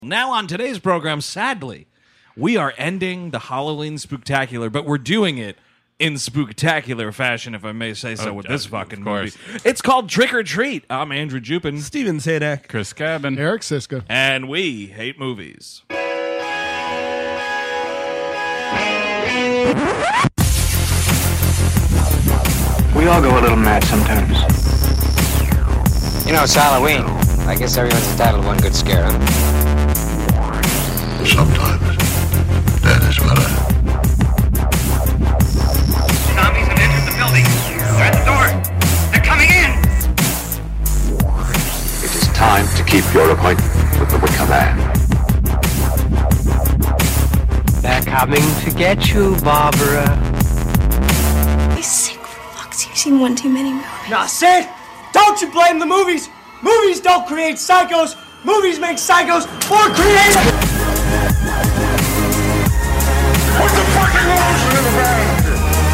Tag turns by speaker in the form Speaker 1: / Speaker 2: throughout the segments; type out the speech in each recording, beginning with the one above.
Speaker 1: Now on today's program, sadly, we are ending the Halloween Spooktacular, but we're doing it in spooktacular fashion, if I may say so, with this fucking movie. It's called Trick or Treat. I'm Andrew Jupin.
Speaker 2: Steven Sadek.
Speaker 3: Chris Cabin.
Speaker 4: Eric Siska.
Speaker 1: And we hate movies.
Speaker 5: We all go a little mad sometimes.
Speaker 6: You know, it's Halloween. I guess everyone's entitled to one good scare, huh?
Speaker 7: Sometimes that is better.
Speaker 8: Zombies have entered the building. They're at the door. They're coming in.
Speaker 7: It is time to keep your appointment with the Wicker Man.
Speaker 6: They're coming to get you, Barbara.
Speaker 9: He's sick fucks. You've seen one too many movies.
Speaker 10: Nah, Sid! Don't you blame the movies! Movies don't create psychos! Movies make psychos more creative!
Speaker 7: Put the fucking lotion in the bag!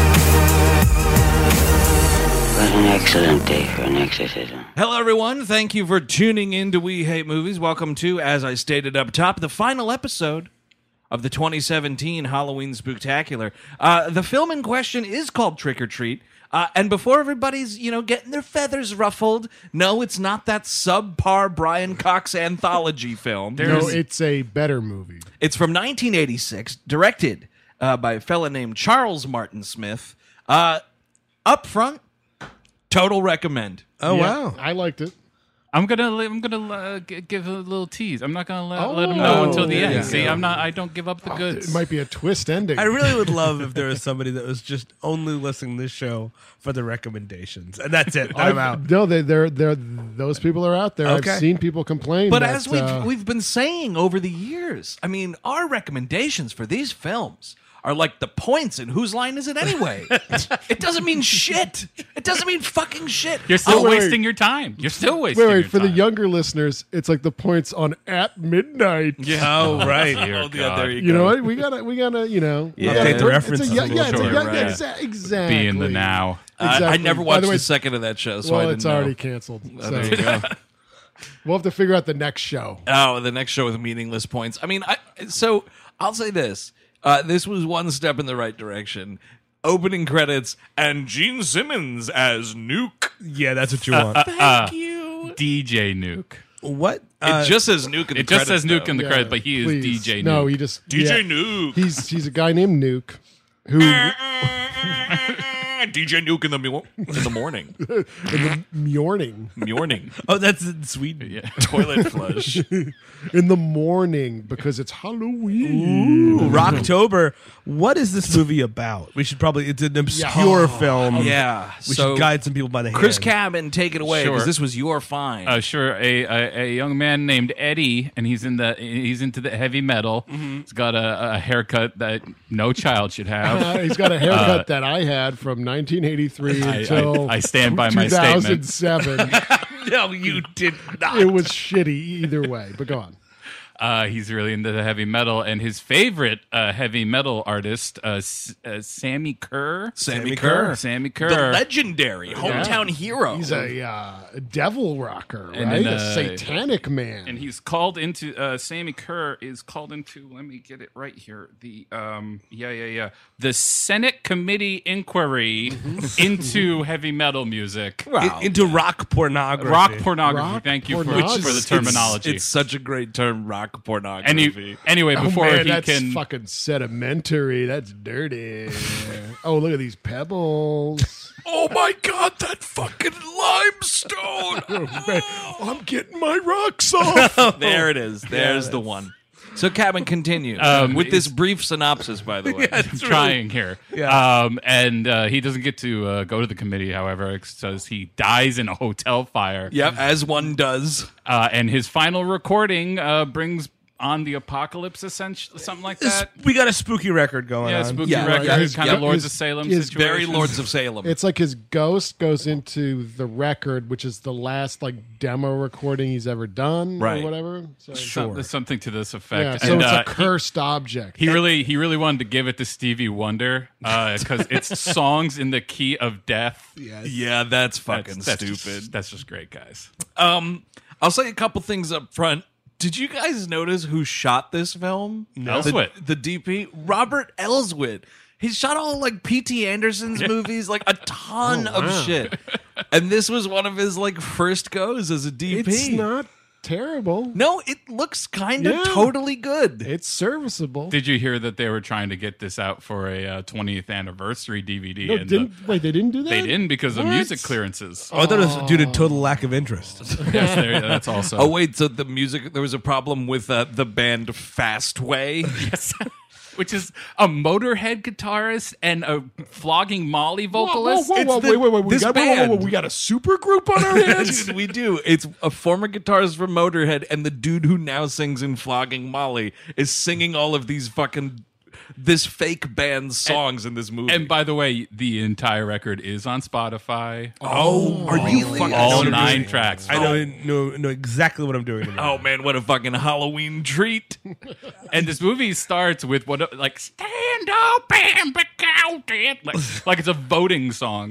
Speaker 11: What an excellent day for an exorcism.
Speaker 1: Hello, everyone. Thank you for tuning in to We Hate Movies. Welcome to, as I stated up top, the final episode of the 2017 Halloween Spooktacular. The film in question is called Trick or Treat. And before everybody's, getting their feathers ruffled, no, it's not that subpar Brian Cox anthology film.
Speaker 4: No, it's a better movie.
Speaker 1: It's from 1986, directed by a fella named Charles Martin Smith. Up front, total recommend.
Speaker 2: Oh,
Speaker 4: Yeah,
Speaker 2: wow.
Speaker 4: I liked it.
Speaker 3: I'm gonna give a little tease. I'm not gonna let him know until the end.
Speaker 2: yeah.
Speaker 3: See, I don't give up the goods.
Speaker 4: It might be a twist ending.
Speaker 2: I really would love if there was somebody that was just only listening to this show for the recommendations. And that's it. I'm out.
Speaker 4: No, they're those people are out there.
Speaker 2: Okay.
Speaker 4: I've seen people complain.
Speaker 1: But
Speaker 4: that,
Speaker 1: as we've been saying over the years, I mean, our recommendations for these films are like the points in Whose Line Is It Anyway? It doesn't mean shit. It doesn't mean fucking shit.
Speaker 3: You're still
Speaker 4: wait.
Speaker 3: wasting your time. You're still wasting
Speaker 4: wait,
Speaker 3: your
Speaker 4: for the
Speaker 3: time.
Speaker 4: younger listeners, it's like the points on At Midnight.
Speaker 3: Yeah.
Speaker 2: Oh, right.
Speaker 3: Dear
Speaker 1: Yeah, there
Speaker 3: God.
Speaker 1: you
Speaker 4: You
Speaker 1: go.
Speaker 4: know what? We gotta,
Speaker 2: Update the references a little shorter,
Speaker 4: exactly.
Speaker 3: Be in the now.
Speaker 1: I
Speaker 4: Exactly.
Speaker 1: never
Speaker 4: By
Speaker 1: watched
Speaker 4: the way,
Speaker 1: the second of that show, so I
Speaker 4: Well,
Speaker 1: didn't
Speaker 4: it's
Speaker 1: know.
Speaker 4: already canceled. So
Speaker 1: There you go.
Speaker 4: we'll have to figure out the next show.
Speaker 1: Oh, the next show with meaningless points. I mean, so I'll say this. This was one step in the right direction. Opening credits and Gene Simmons as Nuke.
Speaker 2: Yeah, that's what you want.
Speaker 1: Thank you.
Speaker 3: DJ Nuke.
Speaker 2: What?
Speaker 1: It just says Nuke in the
Speaker 3: It just
Speaker 1: credits,
Speaker 3: says Nuke
Speaker 1: though.
Speaker 3: in the
Speaker 4: Yeah,
Speaker 3: credit, but he is
Speaker 4: please.
Speaker 3: DJ Nuke.
Speaker 4: No, he just
Speaker 1: DJ Nuke.
Speaker 4: He's a guy named Nuke who
Speaker 1: DJ Nuke in the morning.
Speaker 4: morning
Speaker 2: Oh, that's in Sweden.
Speaker 3: Yeah.
Speaker 1: Toilet flush.
Speaker 4: in the morning because it's Halloween.
Speaker 2: Ooh, Rocktober. What is this movie about? We should probably, it's an obscure film.
Speaker 1: Yeah.
Speaker 2: We
Speaker 1: so
Speaker 2: should guide some people by the hand.
Speaker 1: Chris Cabin, take it away because
Speaker 3: Sure.
Speaker 1: this was your find.
Speaker 3: Sure. A young man named Eddie, and he's into the heavy metal. He's got a haircut that no child should have.
Speaker 4: He's got a haircut that I had from 1983 until
Speaker 3: I stand by my statement.
Speaker 4: 2007.
Speaker 2: No, you did not.
Speaker 4: It was shitty either way, but go on.
Speaker 3: He's really into the heavy metal, and his favorite heavy metal artist, Sammy Kerr.
Speaker 1: Sammy Kerr.
Speaker 3: Sammy Kerr.
Speaker 1: The legendary hometown hero.
Speaker 4: He's a devil rocker,
Speaker 3: And
Speaker 4: right?
Speaker 3: then,
Speaker 4: A satanic man.
Speaker 3: And he's called into Sammy Kerr is called into. Let me get it right here. The the Senate Committee Inquiry into heavy metal music.
Speaker 1: Wow.
Speaker 2: Into rock pornography.
Speaker 3: Rock pornography.
Speaker 4: Rock
Speaker 3: Thank you for
Speaker 4: pornography.
Speaker 3: the terminology.
Speaker 1: It's such a great term, rock pornography.
Speaker 3: Anyway, before
Speaker 4: oh man,
Speaker 3: he
Speaker 4: that's
Speaker 3: can
Speaker 4: fucking sedimentary. That's dirty. Oh, look at these pebbles.
Speaker 1: Oh my god, that fucking limestone!
Speaker 4: Oh, man. I'm getting my rocks off.
Speaker 1: There it is. There's the one. So, Cabin, continue with this brief synopsis. By the way,
Speaker 3: I'm trying here.
Speaker 2: Yeah.
Speaker 3: And he doesn't get to go to the committee, however, because he dies in a hotel fire.
Speaker 1: yep, as one does.
Speaker 3: And his final recording brings on the apocalypse, essentially, something like that.
Speaker 2: We got a spooky record going
Speaker 3: Yeah,
Speaker 2: on.
Speaker 3: spooky
Speaker 1: Yeah,
Speaker 3: record,
Speaker 1: right.
Speaker 3: kind of Lords
Speaker 4: his-
Speaker 3: of Salem
Speaker 4: his
Speaker 3: situation.
Speaker 1: Very Lords of Salem.
Speaker 4: It's like his ghost goes into the record, which is the last demo recording he's ever done,
Speaker 1: Right.
Speaker 4: or whatever. So,
Speaker 3: Something to this
Speaker 4: yeah,
Speaker 3: effect.
Speaker 4: so
Speaker 3: And,
Speaker 4: it's a cursed object.
Speaker 3: He really wanted to give it to Stevie Wonder because it's songs in the key of death.
Speaker 1: yeah, that's fucking
Speaker 3: That's
Speaker 1: stupid.
Speaker 3: That's just great, guys.
Speaker 1: I'll say a couple things up front. Did you guys notice who shot this film?
Speaker 3: No.
Speaker 1: The DP? Robert Elswit. He shot all like P.T. Anderson's movies, like a ton of shit. And this was one of his like first goes as a DP.
Speaker 4: It's not terrible.
Speaker 1: No, it looks kind of totally good.
Speaker 4: It's serviceable.
Speaker 3: Did you hear that they were trying to get this out for a 20th anniversary DVD?
Speaker 4: No,
Speaker 3: and
Speaker 4: wait, they didn't do that?
Speaker 3: they didn't because of music clearances.
Speaker 2: Oh, I thought it was due to total lack of interest.
Speaker 3: Yes, that's also.
Speaker 1: Oh wait, so the music, there was a problem with the band Fastway.
Speaker 3: Yes. Which is a Motorhead guitarist and a Flogging Molly vocalist.
Speaker 4: Whoa, wait. We got a super group on our hands?
Speaker 1: Dude, we do. It's a former guitarist from Motorhead, and the dude who now sings in Flogging Molly is singing all of these this fake band songs in this movie.
Speaker 3: And by the way, the entire record is on Spotify.
Speaker 1: Oh, are you fucking
Speaker 3: all
Speaker 1: serious?
Speaker 3: 9 tracks?
Speaker 2: I know exactly what I'm doing. Tomorrow.
Speaker 1: Oh man, what a fucking Halloween treat!
Speaker 3: And this movie starts with what, like, stand up and be counted, like it's a voting song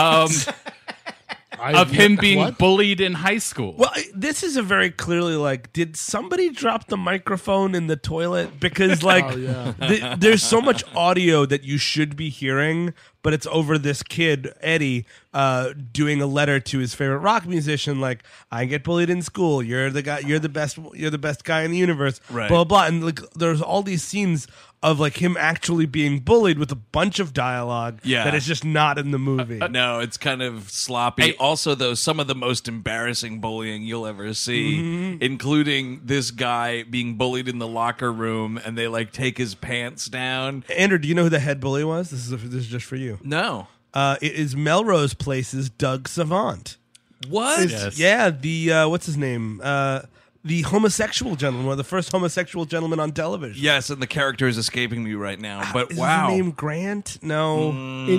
Speaker 3: of him being bullied in high school.
Speaker 2: Well, this is a very clearly like, did somebody drop the microphone in the toilet? Because like, there's so much audio that you should be hearing, but it's over this kid Eddie doing a letter to his favorite rock musician, like, I get bullied in school. You're the guy. You're the best guy in the universe.
Speaker 1: Right.
Speaker 2: Blah blah. And like, there's all these scenes of like him actually being bullied with a bunch of dialogue that is just not in the movie.
Speaker 1: No, it's kind of sloppy. Also, though, some of the most embarrassing bullying you'll ever see, including this guy being bullied in the locker room, and they like take his pants down.
Speaker 2: Andrew, do you know who the head bully was? This is just for you.
Speaker 1: No.
Speaker 2: It is Melrose Place's Doug Savant.
Speaker 1: What?
Speaker 3: Yes.
Speaker 2: Yeah, the what's his name? The homosexual gentleman, one of the first homosexual gentlemen on television.
Speaker 1: Yes, and the character is escaping me right now. But
Speaker 2: Is
Speaker 1: wow,
Speaker 2: his name Grant? No.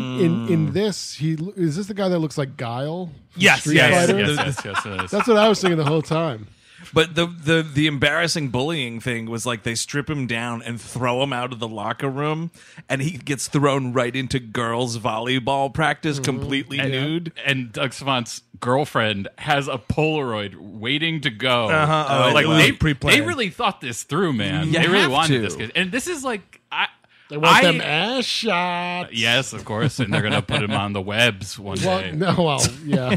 Speaker 4: In this, is this the guy that looks like Guile? from
Speaker 2: Yes,
Speaker 4: Street
Speaker 2: yes,
Speaker 4: Fighter?
Speaker 3: Yes.
Speaker 4: That's what I was thinking the whole time.
Speaker 1: But the embarrassing bullying thing was like they strip him down and throw him out of the locker room, and he gets thrown right into girls' volleyball practice completely nude.
Speaker 3: And Doug Savant's girlfriend has a Polaroid waiting to go.
Speaker 2: Like
Speaker 3: they really thought this through, man.
Speaker 1: You
Speaker 3: They really
Speaker 1: have
Speaker 3: wanted
Speaker 1: to.
Speaker 3: this kid. And this is like
Speaker 4: They want them ass shots.
Speaker 3: Yes, of course, and they're gonna put him on the webs one day.
Speaker 4: Yeah.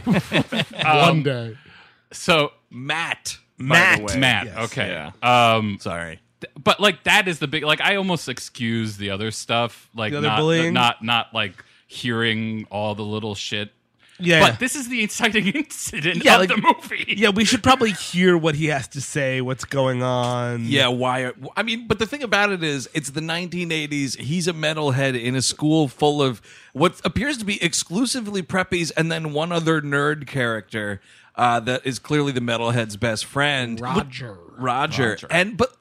Speaker 4: One day.
Speaker 3: So
Speaker 1: Matt.
Speaker 3: Matt.
Speaker 2: Yes.
Speaker 3: Okay.
Speaker 1: Yeah. Sorry.
Speaker 3: But like that is the big, like, I almost excuse the other stuff, like
Speaker 2: The other bullying?
Speaker 3: not like hearing all the little shit.
Speaker 2: Yeah.
Speaker 3: But this is the inciting incident
Speaker 2: Yeah,
Speaker 3: of
Speaker 2: like-
Speaker 3: the movie.
Speaker 2: Yeah, we should probably hear what he has to say, what's going on.
Speaker 1: Yeah, why? I mean, but the thing about it is, it's the 1980s. He's a metalhead in a school full of what appears to be exclusively preppies, and then one other nerd character that is clearly the metalhead's best friend, Roger. But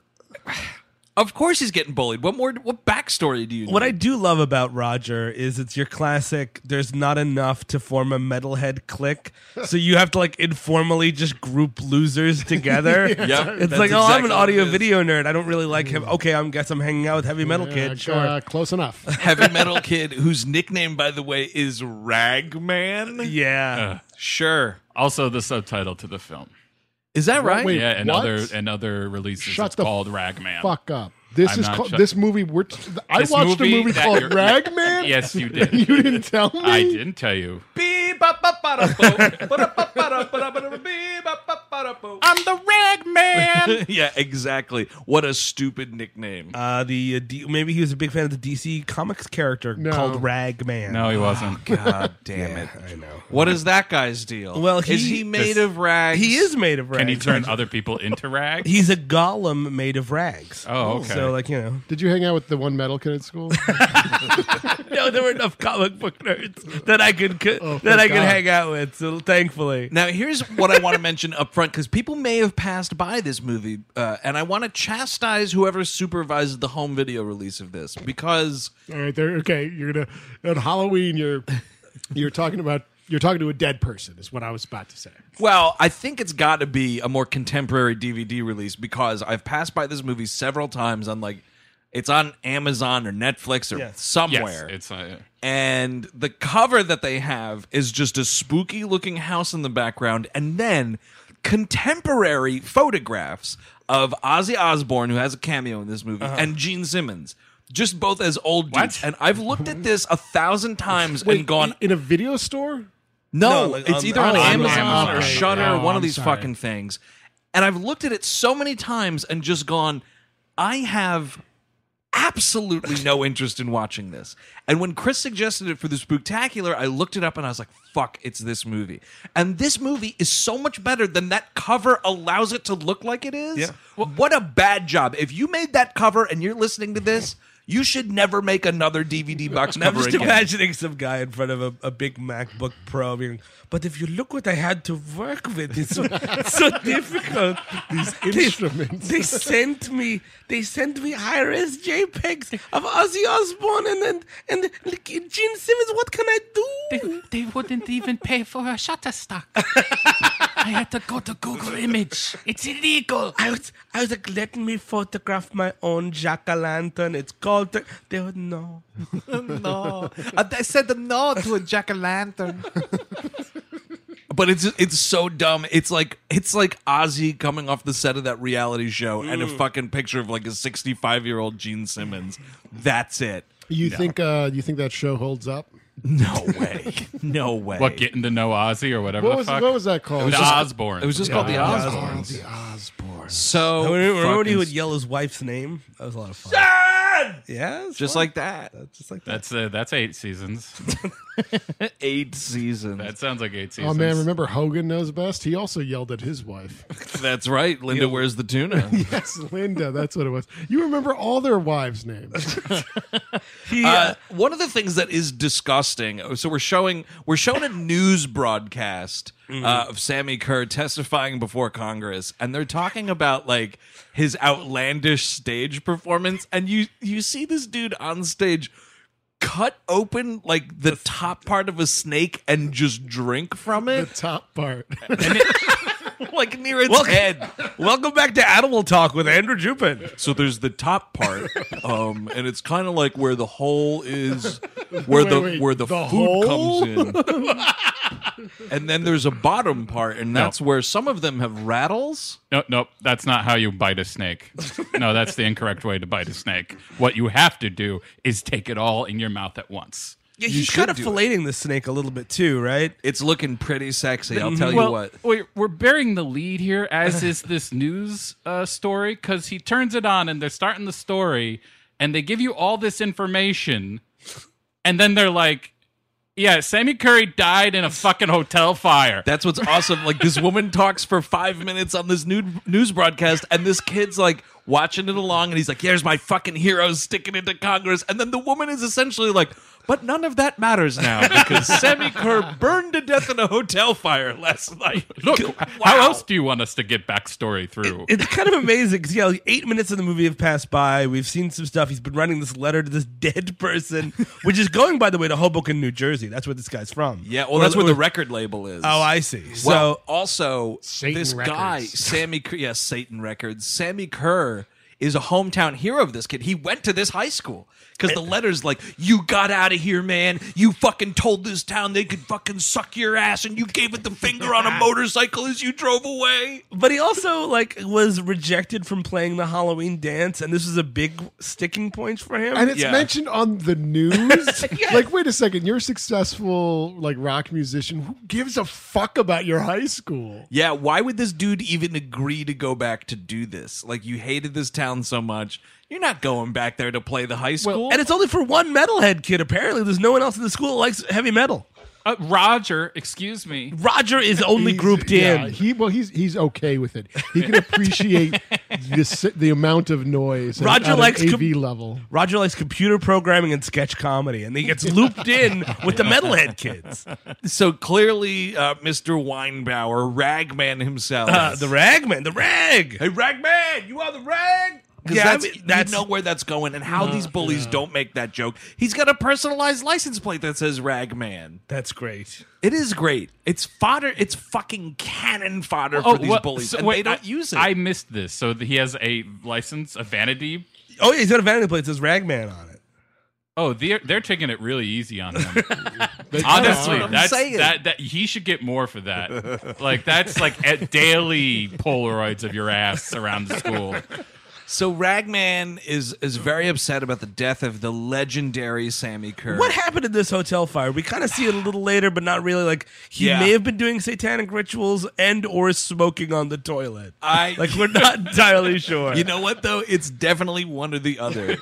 Speaker 1: of course he's getting bullied. What backstory do you need?
Speaker 2: What I do love about Roger is it's your classic, there's not enough to form a metalhead clique, so you have to like informally just group losers together.
Speaker 1: Yep,
Speaker 2: It's
Speaker 1: that's
Speaker 2: like, oh, I'm
Speaker 1: exactly
Speaker 2: an
Speaker 1: what
Speaker 2: audio
Speaker 1: it is.
Speaker 2: video nerd. I don't really like him. Okay, I guess I'm hanging out with Heavy Metal Kid. Sure.
Speaker 4: Close enough.
Speaker 1: Heavy metal kid whose nickname, by the way, is Ragman.
Speaker 2: Yeah.
Speaker 1: Sure.
Speaker 3: Also, the subtitle to the film.
Speaker 1: Is that right?
Speaker 4: Wait,
Speaker 3: Yeah, and
Speaker 4: what?
Speaker 3: other releases.
Speaker 4: Shut
Speaker 3: It's
Speaker 4: the
Speaker 3: called Ragman.
Speaker 4: Fuck up. This
Speaker 3: I'm
Speaker 4: is
Speaker 3: not
Speaker 4: called
Speaker 3: shut-
Speaker 4: this movie. I
Speaker 3: This
Speaker 4: watched a movie
Speaker 3: that
Speaker 4: called
Speaker 3: you're-
Speaker 4: Ragman.
Speaker 3: Yes, you did.
Speaker 4: You didn't tell me.
Speaker 3: I didn't tell you. I'm the Ragman.
Speaker 1: Yeah, exactly. What a stupid nickname.
Speaker 2: Maybe he was a big fan of the DC Comics character called Ragman.
Speaker 3: No, he wasn't.
Speaker 1: God damn it.
Speaker 2: I know.
Speaker 1: What is that guy's deal?
Speaker 2: Well,
Speaker 1: is he made of rags?
Speaker 2: He is made of rags.
Speaker 3: Can he turn other people into rags?
Speaker 2: He's a golem made of rags.
Speaker 3: Oh, okay.
Speaker 2: So, like, you know.
Speaker 4: Did you hang out with the one metal kid at school?
Speaker 2: No, there were enough comic book nerds that I could
Speaker 4: God.
Speaker 2: hang out with. So, thankfully.
Speaker 1: Now, here's what I want to mention up front, because people may have passed by this movie, and I want to chastise whoever supervises the home video release of this, because
Speaker 4: All right, there. Okay, you're gonna on Halloween. You're talking to a dead person. Is what I was about to say.
Speaker 1: well, I think it's got to be a more contemporary DVD release, because I've passed by this movie several times on it's on Amazon or Netflix or somewhere.
Speaker 3: Yes, it's
Speaker 1: And the cover that they have is just a spooky looking house in the background, and then contemporary photographs of Ozzy Osbourne, who has a cameo in this movie, and Gene Simmons. Just both as old dudes. And I've looked at this 1,000 times and gone...
Speaker 4: In a video store?
Speaker 1: No,
Speaker 2: like
Speaker 1: it's either on Amazon or Shudder,
Speaker 4: Oh,
Speaker 1: one of
Speaker 4: I'm
Speaker 1: these
Speaker 4: sorry.
Speaker 1: fucking things. And I've looked at it so many times and just gone, I have absolutely no interest in watching this. And when Chris suggested it for the Spooktacular, I looked it up and I was like, fuck, it's this movie. And this movie is so much better than that cover allows it to look like it is.
Speaker 2: Yeah.
Speaker 1: What a bad job. If you made that cover and you're listening to this, you should never make another DVD box
Speaker 2: And I'm
Speaker 1: cover
Speaker 2: just
Speaker 1: again.
Speaker 2: imagining some guy in front of a big MacBook Pro being, but if you look what I had to work with, it's so difficult.
Speaker 4: These instruments.
Speaker 2: They sent me high-res JPEGs of Ozzy Osbourne and Gene Simmons. What can I do?
Speaker 3: They wouldn't even pay for a Shutterstock. I had to go to Google Image. It's illegal.
Speaker 2: I was like, let me photograph my own jack-o'-lantern. It's called... They would no.
Speaker 1: No. I said no to a jack-o'-lantern. But it's so dumb. It's like Ozzy coming off the set of that reality show and a fucking picture of like a 65-year-old Gene Simmons. That's it.
Speaker 4: You think that show holds up?
Speaker 1: No way. No way.
Speaker 3: What, getting to know Ozzy or whatever
Speaker 4: What
Speaker 3: the
Speaker 4: was
Speaker 3: fuck?
Speaker 4: what was that called?
Speaker 3: The Osbournes.
Speaker 1: It was just called the Osbournes.
Speaker 4: The Osbournes.
Speaker 1: So
Speaker 2: Remember when he
Speaker 1: fucking-
Speaker 2: would yell his wife's name? That was a lot of fun. Yeah, it's
Speaker 1: just
Speaker 2: fun.
Speaker 1: like that.
Speaker 2: Just like that.
Speaker 3: That's 8 seasons.
Speaker 1: 8 seasons.
Speaker 3: That sounds like 8 seasons.
Speaker 4: Oh man, remember Hogan Knows Best? He also yelled at his wife.
Speaker 1: That's right. Linda, where's the tuna?
Speaker 4: Yes, Linda. That's what it was. You remember all their wives' names.
Speaker 1: One of the things that is disgusting. So we're showing a news broadcast of Sammy Kerr testifying before Congress, and they're talking about like his outlandish stage performance, and you see this dude on stage cut open like the top part of a snake and just drink from
Speaker 4: The
Speaker 1: it,
Speaker 4: top part.
Speaker 1: like near its head.
Speaker 2: Welcome back to Animal Talk with Andrew Jupin.
Speaker 1: So there's the top part, and it's kind of like where the hole is, where the
Speaker 4: the
Speaker 1: food
Speaker 4: hole?
Speaker 1: comes in. And then there's a bottom part, and that's where some of them have rattles.
Speaker 3: Nope, that's not how you bite a snake. No, that's the incorrect way to bite a snake. What you have to do is take it all in your mouth at once.
Speaker 2: Yeah,
Speaker 1: You
Speaker 2: he's
Speaker 1: should
Speaker 2: kind of
Speaker 1: do
Speaker 2: filleting the snake a little bit too, right?
Speaker 1: It's looking pretty sexy, I'll tell you
Speaker 3: Well,
Speaker 1: what.
Speaker 3: we're bearing the lead here, as is this news story, because he turns it on and they're starting the story, and they give you all this information, and then they're like, yeah, Sammy Curry died in a fucking hotel fire.
Speaker 1: That's what's awesome. Like, this woman talks for 5 minutes on this news broadcast, and this kid's like watching it along, and he's like, here's my fucking hero sticking into Congress. And then the woman is essentially like, but none of that matters now because Sammy Kerr burned to death in a hotel fire last night.
Speaker 3: Look, how else do you want us to get backstory through?
Speaker 2: It's kind of amazing because, like 8 minutes of the movie have passed by. We've seen some stuff. He's been writing this letter to this dead person, which is going, by the way, to Hoboken, New Jersey. That's where this guy's from.
Speaker 1: Yeah, well, that's where the record label is.
Speaker 2: Oh, I see.
Speaker 1: Well,
Speaker 2: So,
Speaker 1: also,
Speaker 4: Satan
Speaker 1: this
Speaker 4: Records.
Speaker 1: guy, Sammy Kerr, yes, Satan Records, Sammy Kerr is a hometown hero of this kid. He went to this high school because the letter's like, you got out of here, man. You fucking told this town they could fucking suck your ass, and you gave it the finger on a motorcycle as you drove away.
Speaker 2: but he also like was rejected from playing the Halloween dance, and this was a big sticking point for him.
Speaker 4: And it's
Speaker 1: Yeah.
Speaker 4: mentioned on the news. Like, wait a second, you're a successful like rock musician. Who gives a fuck about your high school?
Speaker 1: Yeah, why would this dude even agree to go back to do this? Like, you hated this town so much. You're not going back there to play the high school.
Speaker 2: and it's only for one metalhead kid. Apparently, there's no one else in the school that likes heavy metal.
Speaker 3: Roger, excuse me.
Speaker 2: Roger is only grouped
Speaker 4: Yeah,
Speaker 2: in.
Speaker 4: he's okay with it. He can appreciate the amount of noise.
Speaker 2: Roger
Speaker 4: at
Speaker 2: likes
Speaker 4: an AV level.
Speaker 2: Roger likes computer programming and sketch comedy, and he gets looped in with the metalhead kids.
Speaker 1: So clearly, Mr. Weinbauer, Ragman himself.
Speaker 2: The Ragman, the Rag.
Speaker 1: Hey, Ragman, you are the Rag?
Speaker 2: Yeah,
Speaker 1: That's you know where that's going and how these bullies don't make that joke. He's got a personalized license plate that says Ragman.
Speaker 2: That's great.
Speaker 1: It is great. It's fodder. It's fucking cannon fodder for these bullies,
Speaker 3: so
Speaker 1: and
Speaker 3: wait,
Speaker 1: they don't use it.
Speaker 3: I missed this. So he has a license, a vanity.
Speaker 2: Oh, yeah, he's got a vanity plate that says Ragman on it.
Speaker 3: Oh, they're taking it really easy on him.
Speaker 1: That's
Speaker 3: Honestly,
Speaker 1: what I'm
Speaker 3: that's
Speaker 1: saying.
Speaker 3: that he should get more for that. Like that's like at daily Polaroids of your ass around the school.
Speaker 1: So Ragman is very upset about the death of the legendary Sammy Kerr.
Speaker 2: What happened in this hotel fire? We kind of see it a little later, but not really. Like he
Speaker 1: Yeah.
Speaker 2: may have been doing satanic rituals and or smoking on the toilet. Like we're not entirely sure.
Speaker 1: You know what though? It's definitely one or the other.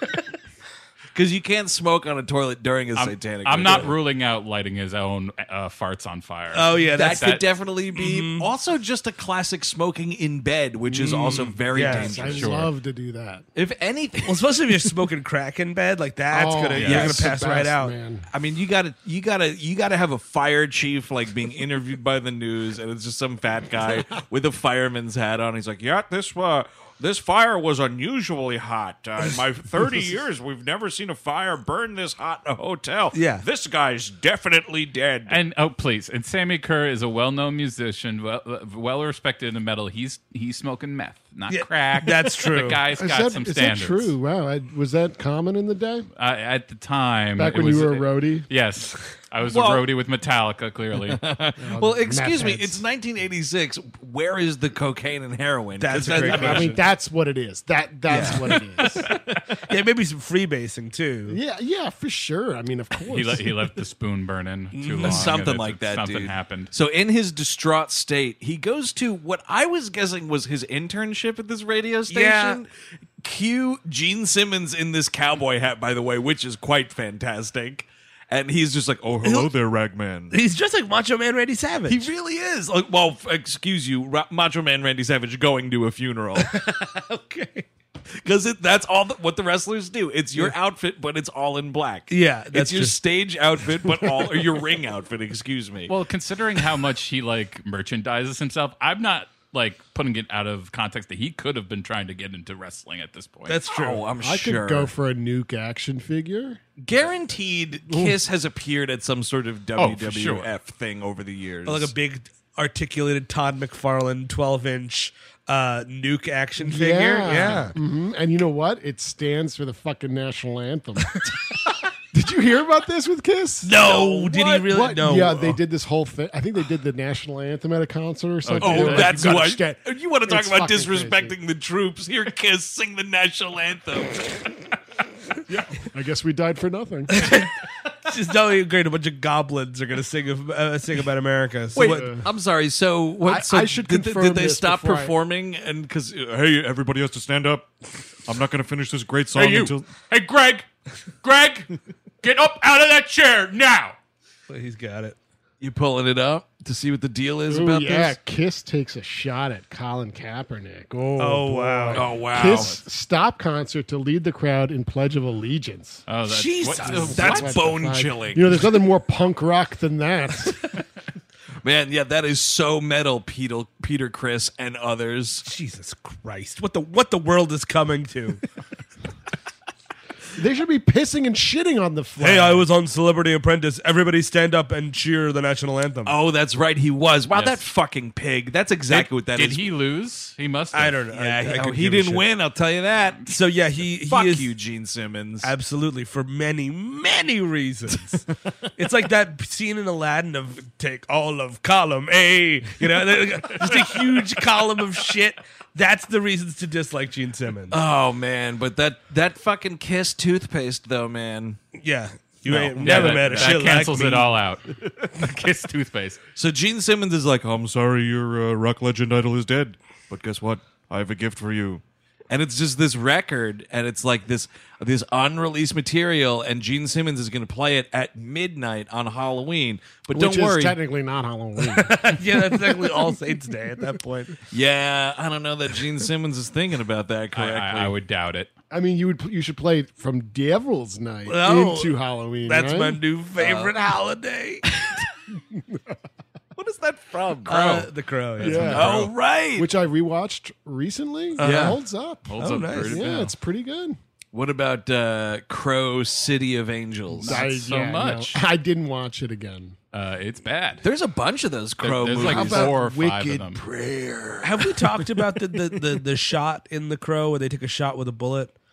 Speaker 1: Because you can't smoke on a toilet during a satanic.
Speaker 3: I'm not
Speaker 1: ritual.
Speaker 3: ruling out lighting his own farts on fire.
Speaker 2: Oh yeah,
Speaker 1: That
Speaker 2: that's
Speaker 1: could definitely be also just a classic smoking in bed, which is also very
Speaker 2: Yes,
Speaker 1: dangerous.
Speaker 4: I love to do that.
Speaker 1: If anything,
Speaker 2: well, especially if you're smoking crack in bed, like that's
Speaker 4: Oh,
Speaker 2: gonna
Speaker 4: yeah.
Speaker 2: you're gonna
Speaker 4: That's the
Speaker 2: pass right
Speaker 4: best,
Speaker 2: out.
Speaker 4: man.
Speaker 1: I mean, you gotta have a fire chief like being interviewed by the news, and it's just some fat guy with a fireman's hat on. He's like, "Yeah, this fire was unusually hot. In my 30 years, we've never seen a fire burn this hot in a hotel.
Speaker 2: Yeah.
Speaker 1: This guy's definitely dead."
Speaker 3: And please, and Sammy Kerr is a well-known musician, well respected in metal. He's smoking meth, not
Speaker 2: Yeah,
Speaker 3: crack.
Speaker 2: that's true.
Speaker 3: The guy's
Speaker 4: Is
Speaker 3: got some
Speaker 4: that
Speaker 3: standards.
Speaker 4: true? Wow. Was that common in the day?
Speaker 3: At the time,
Speaker 4: Back
Speaker 3: it
Speaker 4: when
Speaker 3: was,
Speaker 4: you were a roadie?
Speaker 3: Yes, I was
Speaker 1: Well-
Speaker 3: a roadie with Metallica. Clearly,
Speaker 1: Well, excuse me,
Speaker 4: heads.
Speaker 1: it's 1986. Where is the cocaine and heroin?
Speaker 2: That's
Speaker 1: 'Cause
Speaker 2: a great
Speaker 1: I mean,
Speaker 4: I mean, that's what it is. That's what it is.
Speaker 2: Yeah, maybe some freebasing too.
Speaker 4: Yeah, for sure. I mean, of course.
Speaker 3: he left the spoon burning too long.
Speaker 1: something
Speaker 3: and
Speaker 1: like that,
Speaker 3: Something
Speaker 1: dude.
Speaker 3: happened.
Speaker 1: So in his distraught state, he goes to what I was guessing was his internship at this radio station. Cue Gene Simmons in this cowboy hat, by the way, which is quite fantastic. And he's just like, "Oh, hello there, Ragman."
Speaker 2: He's just like Macho Man Randy Savage.
Speaker 1: He really is. Like, well, excuse you, Macho Man Randy Savage going to a funeral.
Speaker 2: Okay.
Speaker 1: Because that's all what the wrestlers do. It's your outfit, but it's all in black.
Speaker 2: Yeah,
Speaker 1: it's
Speaker 2: that's
Speaker 1: your
Speaker 2: just-
Speaker 1: stage outfit, but or your ring outfit. Excuse me.
Speaker 3: Well, considering how much he like merchandises himself, I'm not like putting it out of context that he could have been trying to get into wrestling at this point.
Speaker 2: That's true.
Speaker 1: Oh, I'm
Speaker 4: I
Speaker 1: sure.
Speaker 4: could go for a Nuke action figure.
Speaker 1: Guaranteed, Kiss has appeared at some sort of WWF
Speaker 3: for sure.
Speaker 1: thing over the years.
Speaker 2: Like a big articulated Todd McFarlane 12-inch Nuke action figure. Yeah.
Speaker 4: Mhm. And you know what? It stands for the fucking national anthem. Did you hear about this with Kiss?
Speaker 2: No, did he really?
Speaker 4: What?
Speaker 2: No.
Speaker 4: Yeah, they did this whole thing. I think they did the national anthem at a concert or something.
Speaker 1: Oh,
Speaker 4: They were like,
Speaker 1: that's
Speaker 4: "You gotta
Speaker 1: why.
Speaker 4: stand."
Speaker 1: You want to talk
Speaker 4: It's
Speaker 1: about
Speaker 4: fucking
Speaker 1: disrespecting
Speaker 4: crazy.
Speaker 1: the troops? Here, Kiss, sing the national anthem.
Speaker 4: I guess we died for nothing.
Speaker 2: It's just totally great. A bunch of goblins are going to sing about America. So
Speaker 1: Wait,
Speaker 2: what-
Speaker 1: I'm sorry. So what?
Speaker 4: I-
Speaker 1: So
Speaker 4: I should
Speaker 1: did
Speaker 4: confirm
Speaker 1: they
Speaker 4: this
Speaker 1: stop
Speaker 4: before I-
Speaker 1: performing? And because hey, everybody has to stand up. I'm not going to finish this great song
Speaker 3: Hey, you.
Speaker 1: until.
Speaker 3: Hey, Greg, get up out of that chair now.
Speaker 2: he's got it.
Speaker 1: You pulling it up to see what the deal is
Speaker 4: Ooh,
Speaker 1: about
Speaker 4: yeah,
Speaker 1: this?
Speaker 4: Kiss takes a shot at Colin Kaepernick.
Speaker 2: Oh,
Speaker 4: boy.
Speaker 2: wow.
Speaker 1: Oh wow!
Speaker 4: Kiss stop concert to lead the crowd in Pledge of Allegiance.
Speaker 3: Oh, that's,
Speaker 2: Jesus.
Speaker 1: That's
Speaker 4: What the
Speaker 1: bone
Speaker 4: fuck?
Speaker 1: chilling.
Speaker 4: You know, there's nothing more punk rock than that.
Speaker 1: Man, yeah, that is so metal, Peter, Chris, and others.
Speaker 2: Jesus Christ. What the world is coming to.
Speaker 4: They should be pissing and shitting on the flag.
Speaker 2: Hey, I was on Celebrity Apprentice. Everybody stand up and cheer the national anthem.
Speaker 1: Oh, that's right, he was. Wow,
Speaker 3: Yes.
Speaker 1: that fucking pig. That's exactly what that
Speaker 3: Did
Speaker 1: is.
Speaker 3: he lose? He must have.
Speaker 2: I don't know.
Speaker 1: Yeah,
Speaker 2: I could
Speaker 1: he
Speaker 2: give a
Speaker 1: didn't
Speaker 2: shit.
Speaker 1: win, I'll tell you that.
Speaker 2: So yeah, he
Speaker 1: Fuck
Speaker 2: is
Speaker 1: you, Gene Simmons.
Speaker 2: absolutely for many, many reasons. It's like that scene in Aladdin of take all of column A, you know, just a huge column of shit. That's the reasons to dislike Gene Simmons.
Speaker 1: Oh man, but that fucking Kiss toothpaste though, man.
Speaker 2: Yeah, you ain't
Speaker 3: Yeah,
Speaker 2: never
Speaker 3: that,
Speaker 2: met a
Speaker 3: that
Speaker 2: shit
Speaker 3: cancels
Speaker 2: like
Speaker 3: it
Speaker 2: me.
Speaker 3: all out. Kiss toothpaste.
Speaker 1: So Gene Simmons is like, "I'm sorry, your rock legend idol is dead, but guess what? I have a gift for you." And it's just this record, and it's like this unreleased material, and Gene Simmons is going to play it at midnight on Halloween. But
Speaker 4: Which
Speaker 1: don't worry,
Speaker 4: is technically not Halloween.
Speaker 2: Yeah, that's technically All Saints Day at that point.
Speaker 1: yeah, I don't know that Gene Simmons is thinking about that correctly.
Speaker 3: I would doubt it.
Speaker 4: I mean, you should play it from Devil's Night
Speaker 2: Oh,
Speaker 4: into Halloween.
Speaker 2: That's
Speaker 4: right?
Speaker 2: my new favorite holiday.
Speaker 1: What is that from?
Speaker 2: The Crow.
Speaker 4: Yeah.
Speaker 1: Oh, right.
Speaker 4: Which I rewatched recently.
Speaker 1: Yeah.
Speaker 4: It holds up.
Speaker 3: Holds
Speaker 2: Oh,
Speaker 3: up
Speaker 2: nice.
Speaker 3: pretty
Speaker 4: Yeah,
Speaker 3: well.
Speaker 4: it's pretty good.
Speaker 1: What about Crow City of Angels?
Speaker 3: so much.
Speaker 4: I didn't watch it again.
Speaker 3: It's bad.
Speaker 1: There's a bunch of those Crow
Speaker 3: There's
Speaker 1: movies.
Speaker 3: like
Speaker 4: about
Speaker 3: 4 or 5 of
Speaker 4: Wicked
Speaker 3: them.
Speaker 4: Prayer?
Speaker 2: Have we talked about the shot in The Crow where they take a shot with a bullet?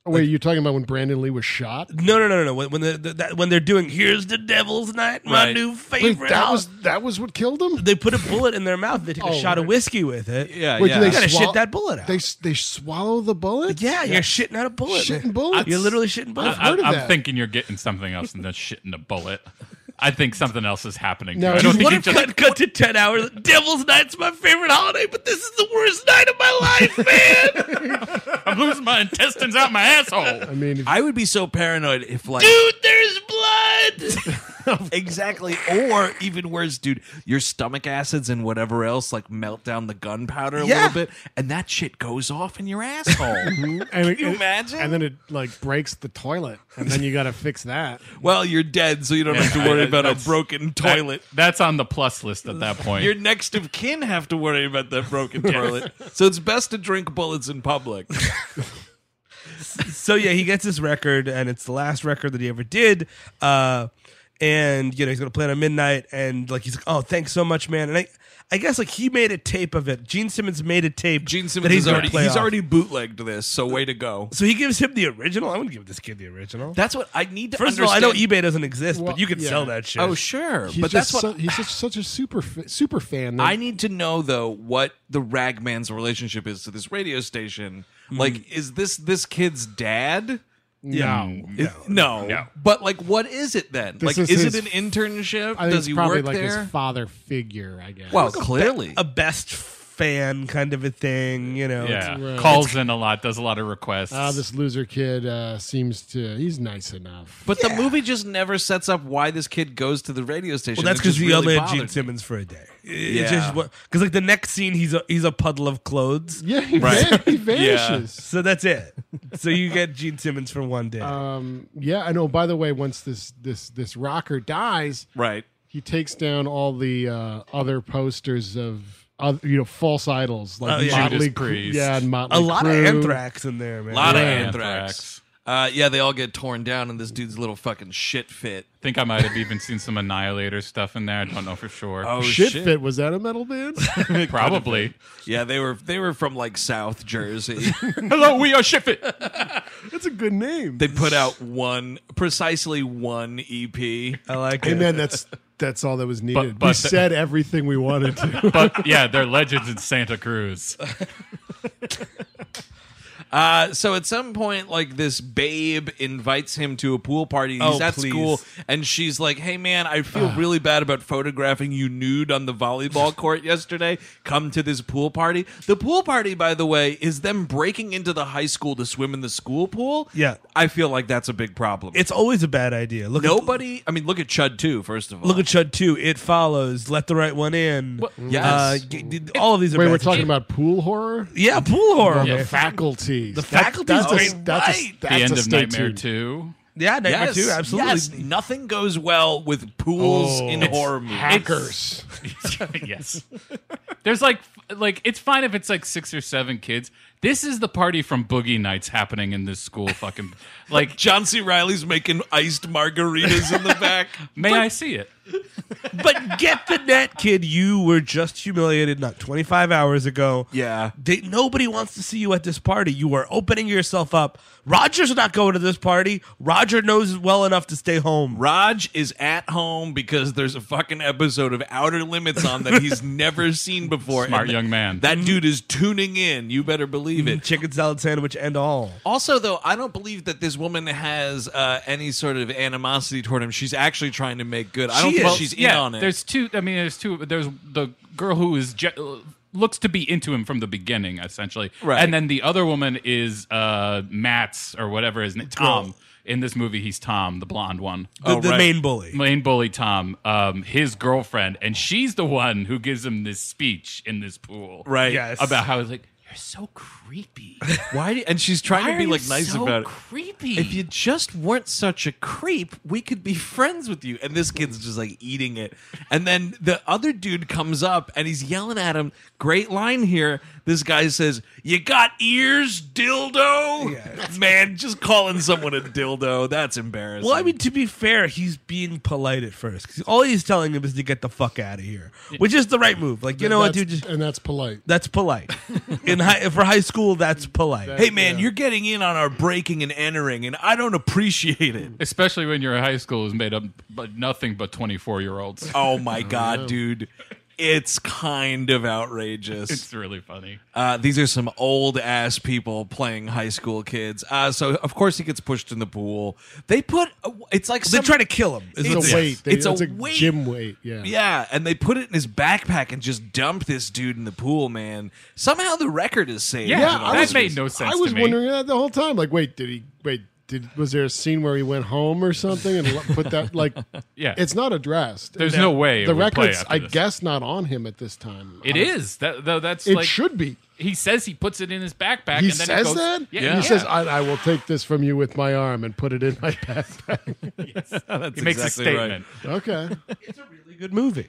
Speaker 4: Oh, wait, you're talking about when Brandon Lee was shot?
Speaker 2: No. When they're doing "Here's the Devil's Night," my new favorite.
Speaker 4: Wait, that was what killed him?
Speaker 2: They put a bullet in their mouth. They take a shot of whiskey with it.
Speaker 1: Yeah,
Speaker 4: Wait,
Speaker 1: yeah.
Speaker 4: do
Speaker 2: You gotta shit that bullet out.
Speaker 4: They swallow the bullet?
Speaker 2: Yeah, you're shitting out a bullet.
Speaker 4: Shitting bullets?
Speaker 2: You're literally shitting bullets.
Speaker 4: heard of
Speaker 3: I'm
Speaker 4: that.
Speaker 3: thinking you're getting something else than just shitting a bullet. I think something else is happening.
Speaker 4: No,
Speaker 3: I don't think
Speaker 2: What
Speaker 3: you
Speaker 2: if
Speaker 3: just.
Speaker 2: cut to 10 hours? Devil's Night's my favorite holiday, but this is the worst night of my life, man.
Speaker 3: I'm losing my intestines out my asshole.
Speaker 4: I mean,
Speaker 1: I would be so paranoid if, like,
Speaker 2: Dude, there's blood.
Speaker 1: exactly, or even worse, dude, your stomach acids and whatever else like melt down the gunpowder a little bit, and that shit goes off in your asshole.
Speaker 4: Can
Speaker 1: you imagine?
Speaker 4: And then it like breaks the toilet, and then you got to fix that.
Speaker 1: Well, you're dead, so you don't have to worry about a broken toilet.
Speaker 3: That's on the plus list at that point.
Speaker 1: Your next of kin have to worry about that broken toilet. So it's best to drink bullets in public.
Speaker 2: So yeah, he gets his record, and it's the last record that he ever did. And you know he's gonna play it on midnight, and like he's like, "Oh, thanks so much, man." And I guess like he made a tape of it. Gene Simmons made a tape.
Speaker 1: Gene
Speaker 2: that
Speaker 1: Simmons
Speaker 2: he's
Speaker 1: he's
Speaker 2: gonna play off.
Speaker 1: already bootlegged this, so way to go.
Speaker 2: So he gives him the original. I wouldn't give this kid the original.
Speaker 1: That's what I need to
Speaker 2: First
Speaker 1: understand.
Speaker 2: of all, I know eBay doesn't exist,
Speaker 4: Well,
Speaker 2: but you can
Speaker 4: yeah.
Speaker 2: sell that shit.
Speaker 1: Oh, sure.
Speaker 4: He's
Speaker 1: But that's
Speaker 4: just
Speaker 1: what
Speaker 4: he's such a super fan.
Speaker 1: I need to know, though, what the Ragman's relationship is to this radio station. Like, is this kid's dad?
Speaker 2: No.
Speaker 1: No. But, like, what is it then?
Speaker 4: This
Speaker 1: Like,
Speaker 4: is
Speaker 1: is
Speaker 4: his-
Speaker 1: it an internship?
Speaker 4: I think
Speaker 1: Does
Speaker 4: it's
Speaker 1: he
Speaker 4: probably
Speaker 1: work
Speaker 4: like
Speaker 1: there?
Speaker 4: his father figure, I guess.
Speaker 1: Well, clearly.
Speaker 2: a best fan kind of a thing, you know.
Speaker 3: yeah,
Speaker 4: right.
Speaker 3: calls in a lot, does a lot of requests.
Speaker 4: This loser kid he's nice enough.
Speaker 1: But the movie just never sets up why this kid goes to the radio station.
Speaker 2: Well, that's
Speaker 1: It
Speaker 2: because
Speaker 1: just
Speaker 2: we
Speaker 1: really
Speaker 2: only had Gene
Speaker 1: bothered me.
Speaker 2: Simmons for a day.
Speaker 1: Yeah.
Speaker 2: It's just because like the next scene, he's a puddle of clothes.
Speaker 4: Yeah, he
Speaker 1: Right.
Speaker 4: vanishes.
Speaker 2: So that's it. So you get Gene Simmons for one day.
Speaker 4: Yeah, I know. By the way, once this rocker dies,
Speaker 1: Right.
Speaker 4: he takes down all the other posters of false idols like
Speaker 2: yeah.
Speaker 4: Motley
Speaker 3: Judas
Speaker 4: Crue.
Speaker 3: Priest.
Speaker 4: Yeah, and Motley
Speaker 2: a lot
Speaker 4: Crue.
Speaker 2: of Anthrax in there, man.
Speaker 1: A lot of
Speaker 4: Yeah.
Speaker 1: anthrax. Yeah, they all get torn down in this dude's little fucking shit fit.
Speaker 3: I think I might have even seen some Annihilator stuff in there. I don't know for sure.
Speaker 1: Oh,
Speaker 4: Shit Fit, was that a metal band?
Speaker 3: Probably.
Speaker 1: Yeah, they were from like South Jersey.
Speaker 3: Hello, we are Shifit.
Speaker 4: That's a good name.
Speaker 1: They put out precisely one EP.
Speaker 2: I like
Speaker 4: Hey
Speaker 2: it.
Speaker 4: man, that's all that was needed.
Speaker 3: but
Speaker 4: we
Speaker 3: the-
Speaker 4: said everything we wanted to.
Speaker 3: But yeah, they're legends in Santa Cruz.
Speaker 1: So at some point, like this babe invites him to a pool party. He's
Speaker 2: Oh,
Speaker 1: at
Speaker 2: please.
Speaker 1: school, and she's like, "Hey man, I feel really bad about photographing you nude on the volleyball court yesterday. Come to this pool party." The pool party, by the way, is them breaking into the high school to swim in the school pool.
Speaker 2: Yeah.
Speaker 1: I feel like that's a big problem.
Speaker 2: It's always a bad idea. Look
Speaker 1: Nobody. I mean, look at Chud too. First of all,
Speaker 2: Look at Chud 2. It Follows. Let the Right One In.
Speaker 1: Yes.
Speaker 2: All of these are
Speaker 4: Wait,
Speaker 2: bad
Speaker 4: we're talking
Speaker 2: things.
Speaker 4: about pool horror?
Speaker 2: Yeah, pool horror.
Speaker 4: The
Speaker 2: man.
Speaker 4: faculty.
Speaker 2: The Faculty's great.
Speaker 4: That's
Speaker 1: right.
Speaker 3: The end
Speaker 4: a
Speaker 3: of
Speaker 4: stay
Speaker 3: Nightmare
Speaker 4: tuned.
Speaker 3: 2.
Speaker 2: Yeah, Nightmare 2, absolutely.
Speaker 1: Yes, nothing goes well with pools in horror movies.
Speaker 4: Hackers.
Speaker 3: Yes. There's like it's fine if it's like 6 or 7 kids. This is the party from Boogie Nights happening in this school. Fucking like
Speaker 1: John C. Reilly's making iced margaritas in the back.
Speaker 3: May I see it?
Speaker 2: But get the net, kid. You were just humiliated not 25 hours ago.
Speaker 1: Yeah.
Speaker 2: Nobody wants to see you at this party. You are opening yourself up. Roger's not going to this party. Roger knows well enough to stay home.
Speaker 1: Raj is at home because there's a fucking episode of Outer Limits on that he's never seen before.
Speaker 3: Smart
Speaker 1: And
Speaker 3: young man.
Speaker 1: That dude is tuning in. You better believe it.
Speaker 2: Chicken salad sandwich and all.
Speaker 1: Also, though, I don't believe that this woman has any sort of animosity toward him. She's actually trying to make good. I don't think she's in on it.
Speaker 3: There's two. I mean, there's two. There's the girl who is looks to be into him from the beginning, essentially,
Speaker 1: Right.
Speaker 3: and then the other woman is Matt's or whatever his name, Tom. In this movie, he's Tom, the blonde one.
Speaker 2: The main bully.
Speaker 3: Main bully Tom, his girlfriend, and she's the one who gives him this speech in this pool,
Speaker 1: Right.
Speaker 2: Yes.
Speaker 3: About how he's like, you're so creepy.
Speaker 1: Why? And she's trying to be like nice
Speaker 3: so
Speaker 1: about it.
Speaker 3: creepy.
Speaker 1: If you just weren't such a creep, we could be friends with you. And this kid's just like eating it. And then the other dude comes up and he's yelling at him. Great line here. This guy says, "You got ears, dildo?"
Speaker 2: Yeah.
Speaker 1: Man, just calling someone a dildo, that's embarrassing.
Speaker 2: Well, I mean, to be fair, he's being polite at first. 'Cause all he's telling him is to get the fuck out of here, which is the right move. Like, you know what, dude?
Speaker 4: And that's polite.
Speaker 2: That's polite. For high school, that's polite.
Speaker 1: Hey, man, you're getting in on our breaking and entering, and I don't appreciate it.
Speaker 3: Especially when your high school is made up but nothing but 24-year-olds.
Speaker 1: Oh, my God, dude. It's kind of outrageous.
Speaker 3: It's really funny.
Speaker 1: These are some old-ass people playing high school kids. So, of course, he gets pushed in the pool. They put... It's like
Speaker 2: They try to kill him.
Speaker 4: It's a weight.
Speaker 1: It's
Speaker 4: a
Speaker 1: weight.
Speaker 4: gym weight. Yeah.
Speaker 1: Yeah, and they put it in his backpack and just dump this dude in the pool, man. Somehow the record is saved.
Speaker 3: Yeah,
Speaker 1: in all
Speaker 3: that
Speaker 1: this.
Speaker 3: made no sense
Speaker 4: I was
Speaker 3: to me.
Speaker 4: wondering that the whole time. Like, was there a scene where he went home or something and put that like?
Speaker 3: Yeah.
Speaker 4: It's not addressed.
Speaker 3: There's no way it
Speaker 4: the
Speaker 3: would play
Speaker 4: record's,
Speaker 3: after
Speaker 4: I
Speaker 3: this.
Speaker 4: guess, not on him at this time.
Speaker 3: It is. That's
Speaker 4: It
Speaker 3: like
Speaker 4: should be.
Speaker 3: he says he puts it in his backpack.
Speaker 4: He
Speaker 3: and then
Speaker 4: says
Speaker 3: goes,
Speaker 4: that.
Speaker 3: Yeah.
Speaker 4: He says, "I will take this from you with my arm and put it in my backpack."
Speaker 1: That's
Speaker 3: he makes a
Speaker 1: exactly
Speaker 3: statement.
Speaker 4: Okay.
Speaker 2: It's a really good movie.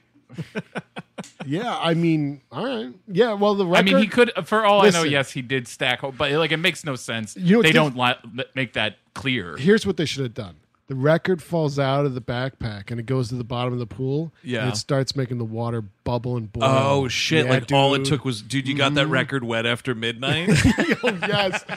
Speaker 4: Yeah, I mean, all right. Yeah, well, the record.
Speaker 3: I mean, he could, for all I know,
Speaker 4: Listen.
Speaker 3: yes, he did stack, but like it makes no sense.
Speaker 4: You know what
Speaker 3: they
Speaker 4: this-
Speaker 3: don't make that clear.
Speaker 4: Here's what they should have done. The record falls out of the backpack and it goes to the bottom of the pool.
Speaker 1: Yeah.
Speaker 4: And it starts making the water bubble and boil.
Speaker 1: Oh, shit.
Speaker 4: Yeah,
Speaker 1: like, all it
Speaker 4: dude.
Speaker 1: took was, dude, you got that record wet after midnight?
Speaker 4: Oh, yes.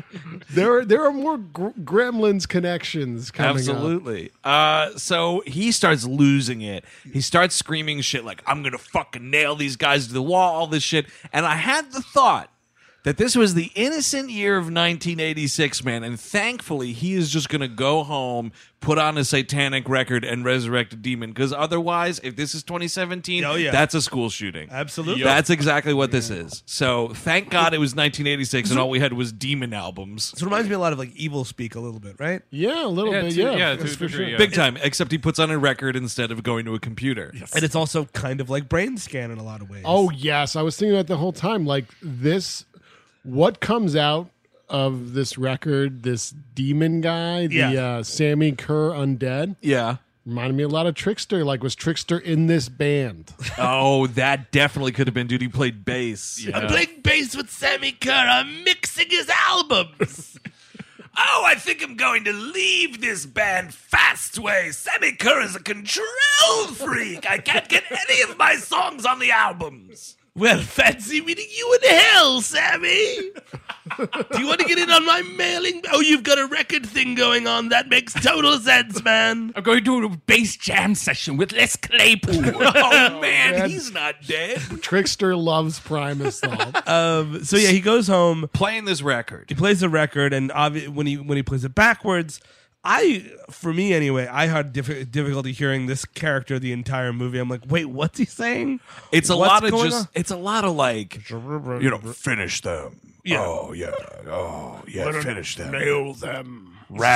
Speaker 4: There are more Gremlins connections coming up.
Speaker 1: Absolutely. So he starts losing it. He starts screaming shit like, I'm going to fucking nail these guys to the wall, all this shit. And I had the thought that this was the innocent year of 1986, man. And thankfully, he is just going to go home, put on a satanic record, and resurrect a demon. Because otherwise, if this is 2017,
Speaker 2: Oh, yeah.
Speaker 1: that's a school shooting.
Speaker 2: Absolutely.
Speaker 1: That's exactly what this is. So thank God it was 1986 and all we had was demon albums.
Speaker 2: So it reminds me a lot of like Evil Speak a little bit, right?
Speaker 4: Yeah, a little bit.
Speaker 3: to
Speaker 4: for
Speaker 3: a degree,
Speaker 4: sure.
Speaker 3: yeah.
Speaker 1: Big time, except he puts on a record instead of going to a computer.
Speaker 2: And it's also kind of like Brain Scan in a lot of ways.
Speaker 4: Oh, yes. I was thinking about it the whole time. Like this, what comes out of this record, this demon guy, the Sammy Kerr Undead,
Speaker 1: Yeah.
Speaker 4: reminded me a lot of Trickster. Like, was Trickster in this band?
Speaker 1: Oh, that definitely could have been, dude. He played bass.
Speaker 3: Yeah.
Speaker 2: I'm playing bass with Sammy Kerr. I'm mixing his albums.
Speaker 1: Oh, I think I'm going to leave this band Fastway. Sammy Kerr is a control freak. I can't get any of my songs on the albums.
Speaker 2: Well, fancy meeting you in hell, Sammy. Do you want to get in on my mailing? Oh, you've got a record thing going on. That makes total sense, man.
Speaker 3: I'm going to do a bass jam session with Les Claypool.
Speaker 1: Oh, man, he's not dead.
Speaker 4: Trickster loves Primus, though.
Speaker 2: So yeah, he goes home.
Speaker 1: Playing this record.
Speaker 2: He plays the record, and when he plays it backwards, for me anyway, I had difficulty hearing this character the entire movie. I'm like, wait, what's he saying?
Speaker 1: It's a
Speaker 2: What's
Speaker 1: lot of
Speaker 2: going
Speaker 1: just,
Speaker 2: on?
Speaker 1: it's a lot of like, finish them.
Speaker 2: Yeah.
Speaker 1: Oh, yeah, finish them.
Speaker 4: Nail them.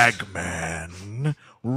Speaker 1: Ragman.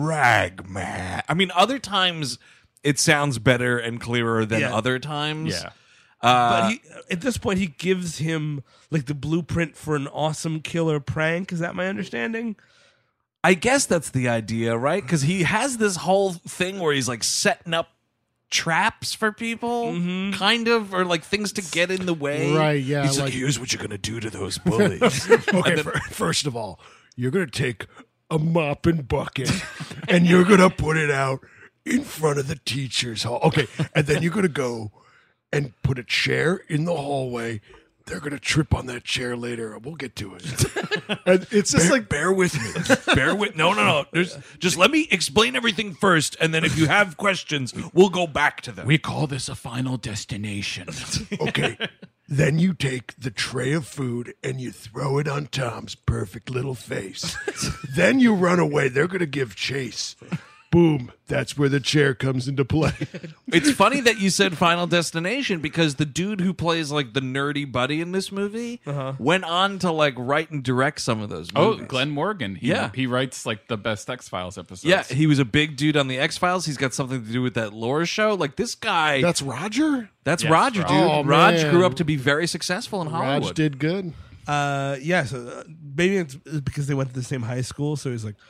Speaker 1: I mean, other times it sounds better and clearer than
Speaker 2: Yeah.
Speaker 1: other times.
Speaker 3: Yeah.
Speaker 2: But at this point, he gives him like the blueprint for an awesome killer prank. Is that my understanding?
Speaker 1: I guess that's the idea, right? Because he has this whole thing where he's like setting up traps for people, kind of, or like things to get in the way.
Speaker 4: Right, yeah,
Speaker 1: He's like,
Speaker 4: like-
Speaker 1: here's what you're going to do to those bullies.
Speaker 4: Okay, first of all, you're going to take a mop and bucket and you're going to put it out in front of the teacher's hall. Okay, and then you're going to go and put a chair in the hallway. They're going to trip on that chair later. We'll get to it. And it's just like,
Speaker 1: bear with me. No. Just let me explain everything first, and then if you have questions, we'll go back to them.
Speaker 3: We call this a final destination.
Speaker 4: okay. Then you take the tray of food and you throw it on Tom's perfect little face. Then you run away. They're going to give chase. Boom. That's where the chair comes into play.
Speaker 1: It's funny that you said Final Destination because the dude who plays like the nerdy buddy in this movie went on to like write and direct some of those movies.
Speaker 3: Oh, Glenn Morgan. He writes like the best X-Files episodes.
Speaker 1: Yeah, he was a big dude on the X-Files. He's got something to do with that lore show. Like this guy.
Speaker 4: That's Roger?
Speaker 1: That's
Speaker 3: Yes,
Speaker 1: Roger, dude.
Speaker 4: Oh,
Speaker 1: Raj
Speaker 4: man.
Speaker 1: grew up to be very successful in Hollywood.
Speaker 4: Raj did good.
Speaker 2: So maybe it's because they went to the same high school. So he's like,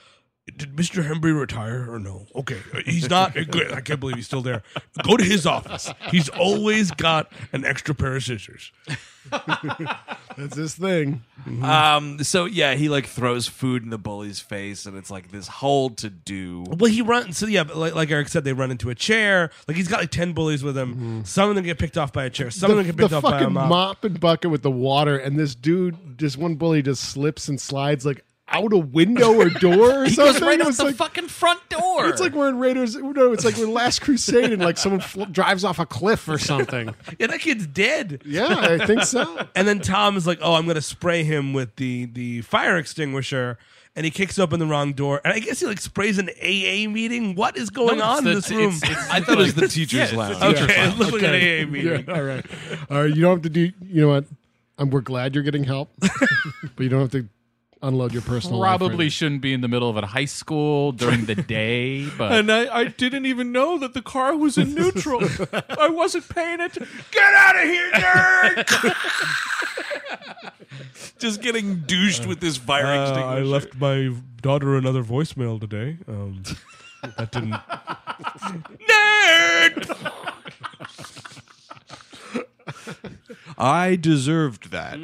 Speaker 2: Did Mr. Hembry retire or no? Okay, he's not. Good. I can't believe he's still there. Go to his office. He's always got an extra pair of scissors.
Speaker 4: That's his thing.
Speaker 1: So yeah, he like throws food in the bully's face, and it's like this whole to do.
Speaker 2: Well, he runs. So yeah, but like Eric said, they run into a chair. Like he's got like 10 bullies with him. Some of them get picked off by a chair. Some of them get picked off by a
Speaker 4: fucking mop and bucket with the water, and this one bully just slips and slides like out a window or door or
Speaker 1: He
Speaker 4: something.
Speaker 1: goes right
Speaker 4: It
Speaker 1: out
Speaker 4: was
Speaker 1: the
Speaker 4: like,
Speaker 1: fucking front door.
Speaker 4: it's like we're in Raiders. No, it's like we're in Last Crusade, and like someone drives off a cliff or something.
Speaker 2: Yeah, that kid's dead.
Speaker 4: Yeah, I think so.
Speaker 2: And then Tom is like, "Oh, I'm going to spray him with the fire extinguisher." And he kicks open the wrong door. And I guess he like sprays an AA meeting. What is going on in this room?
Speaker 1: I thought it was the teacher's lounge.
Speaker 2: Okay, it looks like an AA meeting.
Speaker 4: Yeah, all right. You don't have to do. You know what? We're glad you're getting help, but you don't have to unload your personal life.
Speaker 3: Probably shouldn't be in the middle of a high school during the day, but
Speaker 1: And I didn't even know that the car was in neutral. I wasn't paying it. Get out of here, nerd! Just getting douched with this fire extinguisher.
Speaker 2: I left my daughter another voicemail today. That didn't.
Speaker 1: Nerd! I deserved that.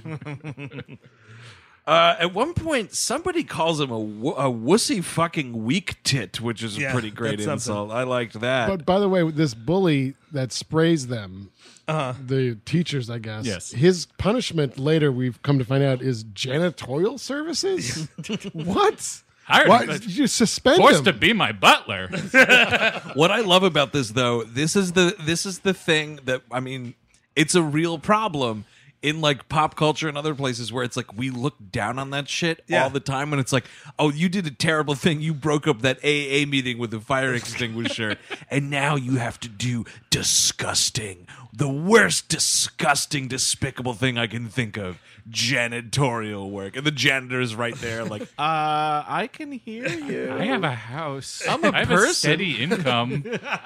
Speaker 1: At one point, somebody calls him a wussy fucking weak tit, which is a pretty great
Speaker 2: that's
Speaker 1: insult. I liked that.
Speaker 4: But by the way, this bully that sprays them, the teachers, I guess.
Speaker 3: Yes.
Speaker 4: His punishment later, we've come to find out, is janitorial services. What? Why did you suspend
Speaker 3: forced
Speaker 4: him?
Speaker 3: to be my butler.
Speaker 1: What I love about this, though, this is the thing that, I mean, it's a real problem in like pop culture and other places where it's like we look down on that shit all the time when it's like, oh, you did a terrible thing. You broke up that AA meeting with a fire extinguisher and now you have to do the worst disgusting, despicable thing I can think of. Janitorial work. And the janitor is right there like, I can hear you.
Speaker 3: I have a house.
Speaker 1: I'm a
Speaker 3: I have
Speaker 1: person.
Speaker 3: a steady income.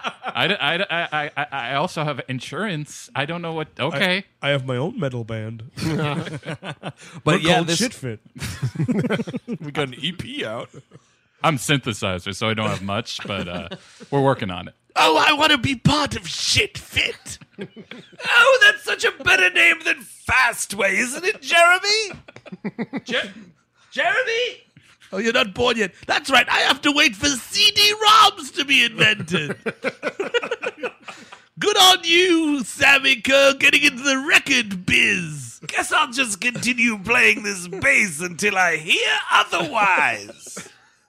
Speaker 3: I also have insurance. I don't know what. Okay.
Speaker 2: I have my own metal band.
Speaker 1: But yeah,
Speaker 2: called
Speaker 1: this
Speaker 2: Shit Fit.
Speaker 1: we got an EP out.
Speaker 3: I'm synthesizer, so I don't have much, but we're working on it.
Speaker 2: Oh, I want to be part of Shit Fit.
Speaker 1: Oh, that's such a better name than Fastway, isn't it, Jeremy? Jeremy?
Speaker 2: Oh, you're not born yet. That's right. I have to wait for CD-ROMs to be invented. Good on you, Sammy Kerr, getting into the record biz.
Speaker 1: Guess I'll just continue playing this bass until I hear otherwise.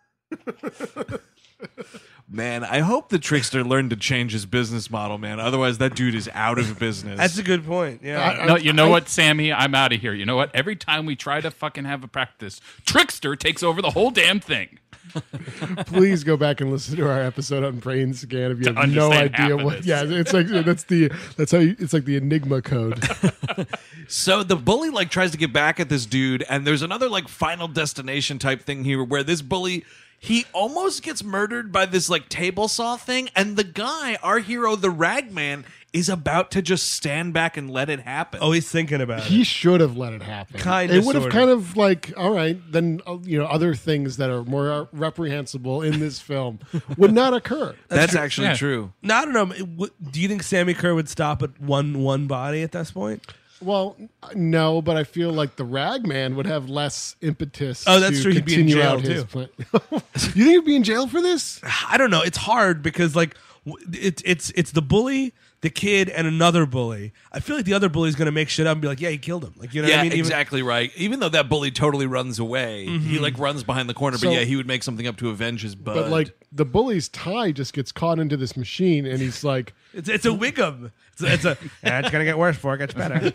Speaker 1: Man, I hope the trickster learned to change his business model, man. Otherwise, that dude is out of business.
Speaker 2: That's a good point. Yeah.
Speaker 3: No, you know what, Sammy? I'm out of here. You know what? Every time we try to fucking have a practice, Trickster takes over the whole damn thing.
Speaker 4: Please go back and listen to our episode on Brain Scan if you
Speaker 3: To
Speaker 4: have no
Speaker 3: understand half
Speaker 4: idea
Speaker 3: of
Speaker 4: what.
Speaker 3: this.
Speaker 4: Yeah, it's like it's like the Enigma code.
Speaker 1: So the bully like tries to get back at this dude, and there's another like Final Destination type thing here where this bully, he almost gets murdered by this like table saw thing, and the guy, our hero, the Ragman, is about to just stand back and let it happen.
Speaker 2: Oh, he's thinking about it.
Speaker 4: He should have let it happen.
Speaker 2: Kinda,
Speaker 4: it would have
Speaker 2: sorta.
Speaker 4: kind of like, all right, then other things that are more reprehensible in this film would not occur.
Speaker 1: That's actually true.
Speaker 2: No, I don't know. Do you think Sammy Kerr would stop at one body at this point?
Speaker 4: Well, no, but I feel like the Ragman would have less impetus.
Speaker 2: Oh, that's
Speaker 4: to
Speaker 2: true. He'd be in
Speaker 4: continue
Speaker 2: jail,
Speaker 4: out his
Speaker 2: too.
Speaker 4: plan. You think he'd be in jail for this?
Speaker 2: I don't know. It's hard because like it's the bully, the kid, and another bully. I feel like the other bully is going to make shit up and be like, "Yeah, he killed him." Like, you know what I mean?
Speaker 1: Exactly right. Even though that bully totally runs away, he like runs behind the corner.
Speaker 4: So-
Speaker 1: but yeah, he would make something up to avenge his bud.
Speaker 4: But like the bully's tie just gets caught into this machine, and he's like,
Speaker 2: It's a Wiggum. It's gonna get worse before it gets better.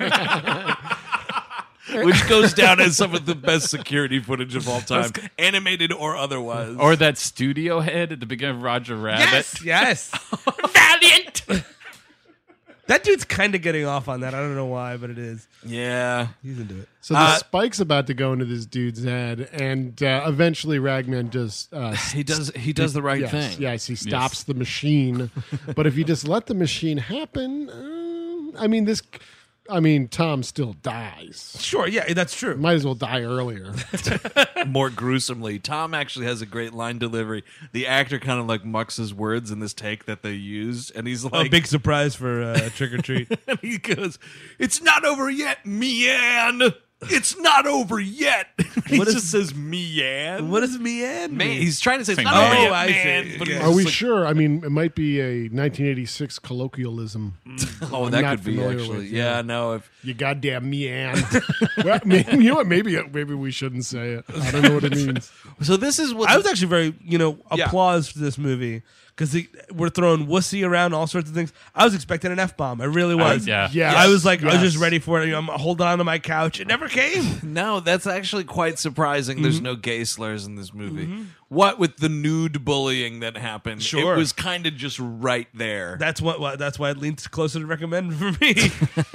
Speaker 1: which goes down as some of the best security footage of all time, animated or otherwise.
Speaker 3: Or that studio head at the beginning of Roger Rabbit.
Speaker 2: Yes.
Speaker 3: Valiant!
Speaker 2: That dude's kind of getting off on that. I don't know why, but it is.
Speaker 1: Yeah.
Speaker 2: He's into it.
Speaker 4: so the spike's about to go into this dude's head, and eventually Ragman just
Speaker 1: He does the right
Speaker 4: yes,
Speaker 1: thing.
Speaker 4: Yes, he stops the machine. But if you just let the machine happen, I mean, this. I mean, Tom still dies.
Speaker 2: Sure, yeah, that's true.
Speaker 4: Might as well die earlier.
Speaker 1: More gruesomely. Tom actually has a great line delivery. The actor kind of like mucks his words in this take that they used, and he's like,
Speaker 2: a big surprise for Trick or Treat.
Speaker 1: and he goes, "It's not over yet, Mean. It's not over yet." He just says Mean.
Speaker 2: What does Mean
Speaker 1: Man,
Speaker 2: mean?
Speaker 1: he's trying to say it's
Speaker 3: Same
Speaker 1: not
Speaker 3: thing.
Speaker 1: over yet,
Speaker 2: I see.
Speaker 1: man. But
Speaker 2: Yeah.
Speaker 1: it's
Speaker 4: Are we
Speaker 1: like-
Speaker 4: sure? I mean, it might be a 1986 colloquialism.
Speaker 1: Oh,
Speaker 4: I'm
Speaker 1: that
Speaker 4: not
Speaker 1: could be
Speaker 4: familiar
Speaker 1: actually.
Speaker 4: with,
Speaker 1: Yeah, no. If
Speaker 4: You goddamn meand. Well, maybe, you know what? Maybe we shouldn't say it. I don't know what it means.
Speaker 1: so, this is what
Speaker 2: I was actually very,
Speaker 1: Yeah.
Speaker 2: applause for this movie because we're throwing wussy around, all sorts of things. I was expecting an F-bomb. I really was.
Speaker 3: yeah.
Speaker 4: Yes.
Speaker 2: I was like, I was
Speaker 4: Yes.
Speaker 2: just ready for it. I'm holding on to my couch. It never came.
Speaker 1: No, that's actually quite surprising.
Speaker 2: Mm-hmm.
Speaker 1: There's no gay slurs in this movie. What with the nude bullying that happened,
Speaker 2: Sure.
Speaker 1: it was kind of just right there.
Speaker 2: That's why it leans closer to recommend for me.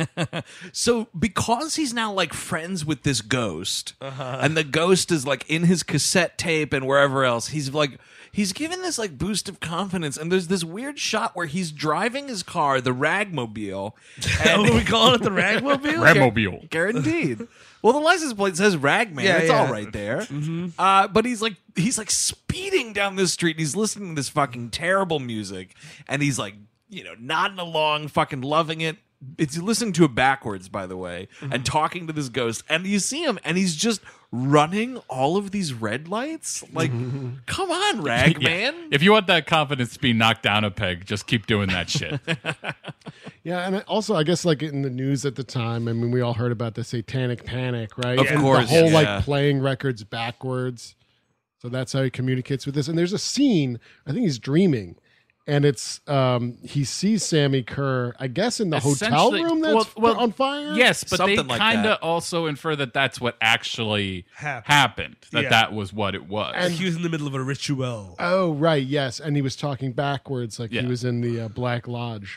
Speaker 1: So because he's now like friends with this ghost, and the ghost is like in his cassette tape and wherever else, he's given this like boost of confidence. And there's this weird shot where he's driving his car, the Ragmobile, and
Speaker 2: What are we calling it, the Ragmobile?
Speaker 3: Ragmobile.
Speaker 1: Guaranteed. Well, the license plate says Ragman.
Speaker 2: Yeah,
Speaker 1: it's
Speaker 2: yeah.
Speaker 1: all right there. But he's like speeding down this street and he's listening to this fucking terrible music and he's like, nodding along, fucking loving it. It's listening to it backwards, by the way, and talking to this ghost. And you see him and he's just running all of these red lights. Like, come on, Ragman.
Speaker 3: If you want that confidence to be knocked down a peg, just keep doing that shit.
Speaker 4: Yeah, and also, I guess, like in the news at the time, I mean, we all heard about the Satanic Panic, right?
Speaker 1: Of
Speaker 4: And
Speaker 1: course,
Speaker 4: the whole
Speaker 1: yeah.
Speaker 4: like playing records backwards. So that's how he communicates with this. And there's a scene. I think he's dreaming, and it's he sees Sammy Kerr, I guess, in the hotel
Speaker 3: Essentially-
Speaker 4: room that's
Speaker 3: well,
Speaker 4: on fire.
Speaker 3: Yes, but
Speaker 1: Something
Speaker 3: they
Speaker 1: like
Speaker 3: kind
Speaker 1: that.
Speaker 3: of also infer that that's what actually
Speaker 2: Happened.
Speaker 3: happened.
Speaker 2: Yeah.
Speaker 3: That was what it was.
Speaker 2: And he was in the middle of a ritual.
Speaker 4: Oh, right. Yes, and he was talking backwards, like
Speaker 3: Yeah.
Speaker 4: he was in the Black Lodge.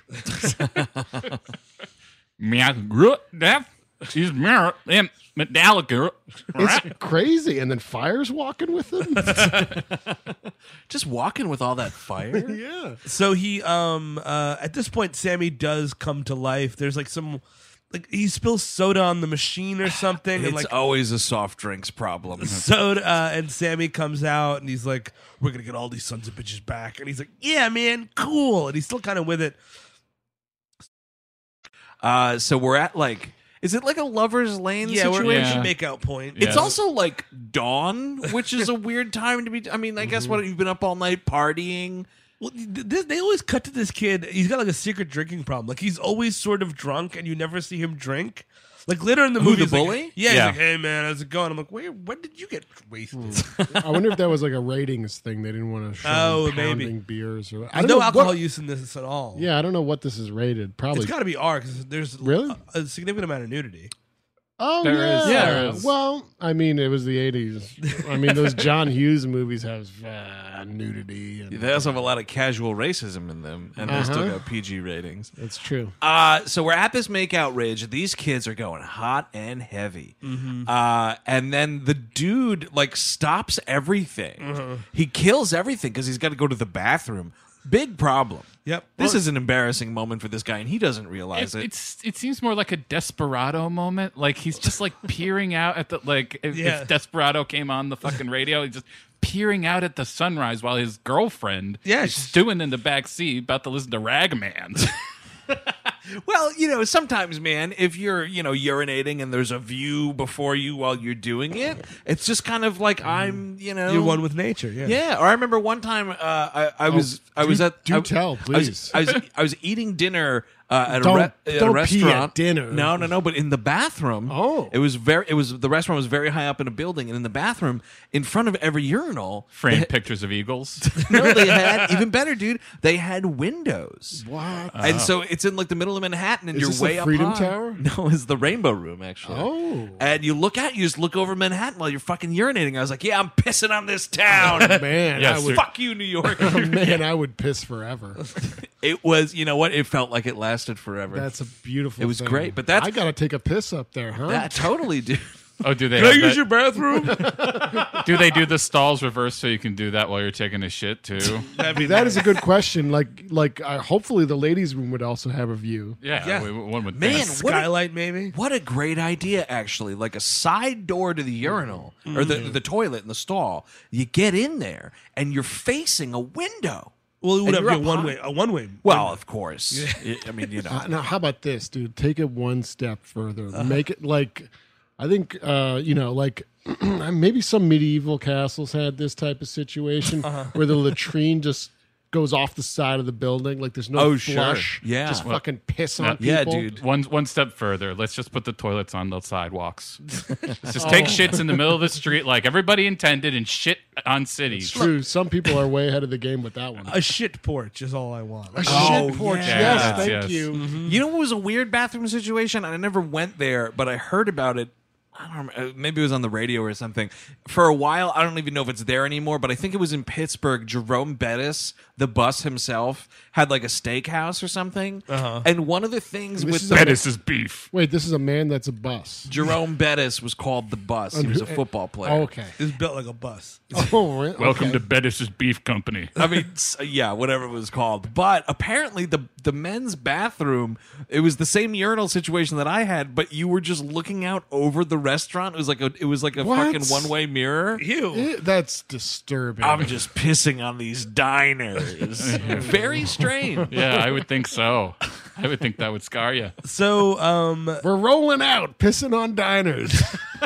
Speaker 3: She's Metallica.
Speaker 4: It's crazy. And then Fire's walking with him.
Speaker 1: Just walking with all that fire.
Speaker 4: Yeah.
Speaker 2: So he at this point Sammy does come to life. There's like some he spills soda on the machine or something,
Speaker 1: It's
Speaker 2: and like
Speaker 1: always a soft drinks problem.
Speaker 2: soda and Sammy comes out and he's like, we're gonna get all these sons of bitches back, and he's like, yeah man, cool, and he's still kind of with it.
Speaker 1: So we're at like, is it like a lover's lane
Speaker 2: Yeah, we're
Speaker 1: situation?
Speaker 2: at the makeout point.
Speaker 1: It's
Speaker 3: Yeah.
Speaker 1: also like dawn, which is a weird time to be. I mean, I guess what you've been up all night partying.
Speaker 2: Well, they always cut to this kid. He's got like a secret drinking problem. Like he's always sort of drunk, and you never see him drink. Like later in the
Speaker 1: Who,
Speaker 2: movie,
Speaker 1: the
Speaker 2: he's like-
Speaker 1: bully?
Speaker 2: yeah,
Speaker 3: Yeah.
Speaker 2: he's like, "Hey man, how's it going?" I'm like, "Wait, when did you get wasted?"
Speaker 4: I wonder if that was like a ratings thing. They didn't want to show
Speaker 2: Oh,
Speaker 4: him pounding
Speaker 2: maybe.
Speaker 4: beers. Or, I
Speaker 2: There's
Speaker 4: don't
Speaker 2: no
Speaker 4: know
Speaker 2: alcohol
Speaker 4: what-
Speaker 2: use in this at all.
Speaker 4: Yeah, I don't know what this is rated. Probably.
Speaker 2: It's got to be R because there's
Speaker 4: Really?
Speaker 2: a significant amount of nudity.
Speaker 4: Oh
Speaker 3: There
Speaker 4: yeah.
Speaker 3: is- there is.
Speaker 4: Well, I mean, it was the '80s. I mean, those John Hughes movies have nudity. And,
Speaker 1: They also have a lot of casual racism in them, and they still
Speaker 4: Uh-huh.
Speaker 1: got PG ratings.
Speaker 4: It's true.
Speaker 1: So we're at this makeout ridge. These kids are going hot and heavy. And then the dude like stops everything. He kills everything because he's got to go to the bathroom. Big problem.
Speaker 2: Yep.
Speaker 1: This is an embarrassing moment for this guy, and he doesn't realize it.
Speaker 3: It seems more like a Desperado moment. Like he's just like peering out at the
Speaker 2: Yeah.
Speaker 3: if Desperado came on the fucking radio, he's just peering out at the sunrise while his girlfriend is stewing in the back seat about to listen to Ragman.
Speaker 1: Well, sometimes, man, if you're, urinating and there's a view before you while you're doing it, it's just kind of like
Speaker 2: You're one with nature. Yeah.
Speaker 1: Yeah, or I remember one time I was
Speaker 4: tell, please.
Speaker 1: I was eating dinner at
Speaker 4: Don't-
Speaker 1: a
Speaker 4: don't pee
Speaker 1: restaurant.
Speaker 4: at dinner.
Speaker 1: No, but in the bathroom.
Speaker 4: Oh.
Speaker 1: the restaurant was very high up in a building, and in the bathroom, in front of every urinal,
Speaker 3: Framed pictures of eagles.
Speaker 1: no, they had even better, dude. They had windows.
Speaker 4: What?
Speaker 1: And so it's in like the middle of Manhattan, and
Speaker 4: Is
Speaker 1: you're
Speaker 4: this
Speaker 1: way
Speaker 4: the
Speaker 1: up
Speaker 4: Freedom
Speaker 1: high.
Speaker 4: Tower?
Speaker 1: No, it's the Rainbow Room actually.
Speaker 4: Oh.
Speaker 1: And you just look over Manhattan while you're fucking urinating. I was like, yeah, I'm pissing on this town.
Speaker 4: Man,
Speaker 3: Yes,
Speaker 4: I
Speaker 3: sir.
Speaker 4: would.
Speaker 1: Fuck you, New York.
Speaker 4: Man, I would piss forever.
Speaker 1: It was, you know what? It felt like it lasted forever.
Speaker 4: That's a beautiful.
Speaker 1: It was
Speaker 4: thing.
Speaker 1: great, but that's-
Speaker 4: I gotta take a piss up there, huh?
Speaker 1: that totally, dude.
Speaker 3: Oh, do they?
Speaker 2: Can I
Speaker 3: have
Speaker 2: use
Speaker 3: that-
Speaker 2: your bathroom?
Speaker 3: Do they do the stalls reverse so you can do that while you're taking a shit too?
Speaker 4: That is a good question. Hopefully the ladies' room would also have a view.
Speaker 3: Yeah, one would
Speaker 1: Man,
Speaker 3: think.
Speaker 1: what a-
Speaker 2: Skylight, maybe.
Speaker 1: What a great idea, actually. Like a side door to the urinal or the toilet in the stall. You get in there and you're facing a window.
Speaker 2: Well, it would
Speaker 1: And
Speaker 2: have
Speaker 1: you're
Speaker 2: been
Speaker 1: up
Speaker 2: a one-way.
Speaker 1: Well, of course. I mean,
Speaker 4: Now, how about this, dude? Take it one step further. Make it like, I think, maybe some medieval castles had this type of situation where the latrine just goes off the side of the building. Like there's no flush.
Speaker 1: Sure. Yeah.
Speaker 4: Just fucking piss on people.
Speaker 1: Yeah, dude.
Speaker 3: One step further. Let's just put the toilets on the sidewalks. Let's just take shits in the middle of the street like everybody intended and shit on cities.
Speaker 4: It's true. Some people are way ahead of the game with that one.
Speaker 2: A shit porch is all I want.
Speaker 4: A shit porch.
Speaker 1: yeah.
Speaker 4: Yes, thank
Speaker 3: Yes.
Speaker 4: you.
Speaker 1: You know what was a weird bathroom situation? I never went there, but I heard about it. I don't remember. Maybe it was on the radio or something. For a while, I don't even know if it's there anymore, but I think it was in Pittsburgh. Jerome Bettis, the bus himself, had like a steakhouse or something. And one of the things
Speaker 4: This
Speaker 1: with
Speaker 4: is
Speaker 1: the
Speaker 4: a-
Speaker 3: Bettis' beef.
Speaker 4: Wait, this is a man that's a bus.
Speaker 1: Jerome Bettis was called the bus. He was a football player.
Speaker 4: Oh, okay.
Speaker 2: It's built like a bus.
Speaker 4: Oh, okay.
Speaker 3: Welcome to Bettis' Beef Company.
Speaker 1: I mean, yeah, whatever it was called. But apparently, the men's bathroom, it was the same urinal situation that I had, but you were just looking out over the restaurant. It was like a
Speaker 4: What?
Speaker 1: fucking one-way mirror.
Speaker 2: Ew.
Speaker 4: That's disturbing.
Speaker 1: I'm just pissing on these diners. Very strange.
Speaker 3: Yeah, I would think so. I would think that would scar you.
Speaker 2: So,
Speaker 4: We're rolling out, pissing on diners.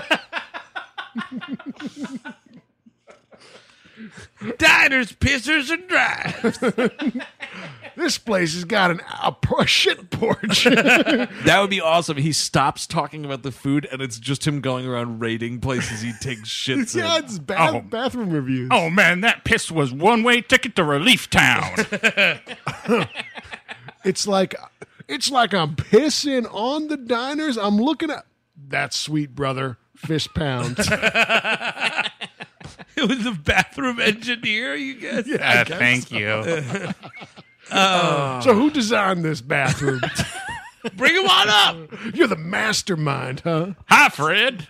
Speaker 2: diners, pissers, and drives.
Speaker 4: This place has got a shit porch.
Speaker 1: That would be awesome. He stops talking about the food, and it's just him going around raiding places he takes shits
Speaker 4: Yeah,
Speaker 1: in.
Speaker 4: it's
Speaker 3: Oh.
Speaker 4: bathroom reviews.
Speaker 3: Oh man, that piss was one-way ticket to Relief Town.
Speaker 4: It's like I'm pissing on the diners. I'm looking at that sweet brother fist pound.
Speaker 2: It was a bathroom engineer, you guys?
Speaker 3: Thank you.
Speaker 4: So who designed this bathroom?
Speaker 2: Bring him on up.
Speaker 4: You're the mastermind, huh?
Speaker 3: Hi, Fred.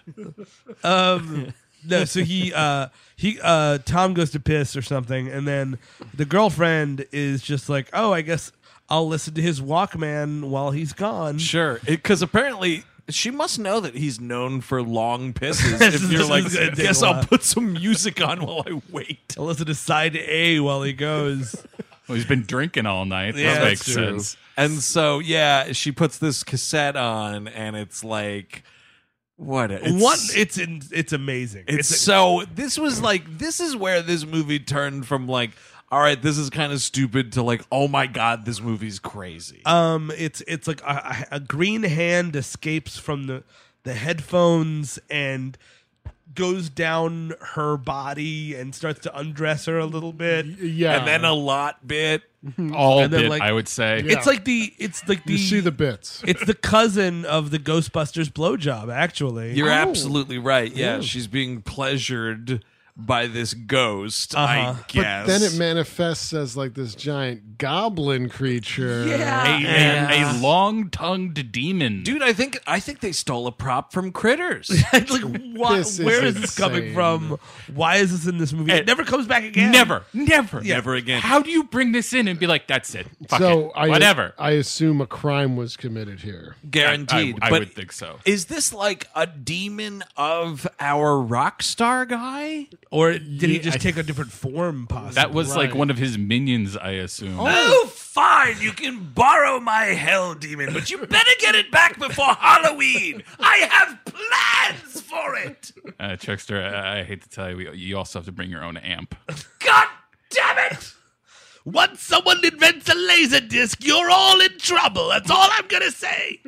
Speaker 2: No, so Tom goes to piss or something, and then the girlfriend is just like, "Oh, I guess I'll listen to his Walkman while he's gone."
Speaker 1: Sure, because apparently she must know that he's known for long pisses. If you're like,
Speaker 2: This is gonna take
Speaker 1: guess
Speaker 2: a
Speaker 1: I'll
Speaker 2: while."
Speaker 1: put some music on while I wait.
Speaker 2: I'll listen to side A while he goes.
Speaker 3: Well, he's been drinking all night.
Speaker 2: Yeah,
Speaker 3: That makes
Speaker 2: that's true.
Speaker 3: sense.
Speaker 1: And so, yeah, she puts this cassette on, and it's like, what?
Speaker 2: It's amazing.
Speaker 1: So this was like, this is where this movie turned from like, all right, this is kind of stupid to like, oh my god, this movie's crazy.
Speaker 2: It's like a green hand escapes from the headphones and goes down her body and starts to undress her a little bit.
Speaker 4: Yeah.
Speaker 1: And then a lot bit.
Speaker 3: All
Speaker 2: And then,
Speaker 3: bit,
Speaker 2: like-
Speaker 3: I would say.
Speaker 4: Yeah.
Speaker 2: It's like the
Speaker 4: You see the bits.
Speaker 2: it's the cousin of the Ghostbusters blowjob, actually.
Speaker 1: You're absolutely right. Yeah, she's being pleasured by this ghost, I guess.
Speaker 4: But then it manifests as like this giant goblin creature.
Speaker 3: A long-tongued demon.
Speaker 1: Dude, I think they stole a prop from Critters.
Speaker 2: Like,
Speaker 4: This is
Speaker 2: where is this coming
Speaker 4: insane.
Speaker 2: from? Why is this in this movie? It never comes back again.
Speaker 3: Never.
Speaker 1: Never again.
Speaker 3: How do you bring this in and be like, that's it? Fuck
Speaker 4: So
Speaker 3: it. Whatever.
Speaker 4: I assume a crime was committed here.
Speaker 1: Guaranteed.
Speaker 3: I
Speaker 1: But
Speaker 3: would think so.
Speaker 1: is this like a demon of our rock star guy?
Speaker 2: Or did he just take a different form, possibly?
Speaker 3: That was like
Speaker 4: Right.
Speaker 3: one of his minions, I assume.
Speaker 1: Oh, fine. You can borrow my hell demon, but you better get it back before Halloween. I have plans for it.
Speaker 3: Trickster, I hate to tell you, you also have to bring your own amp.
Speaker 1: God damn it.
Speaker 2: Once someone invents a laser disc, you're all in trouble. That's all I'm going to say.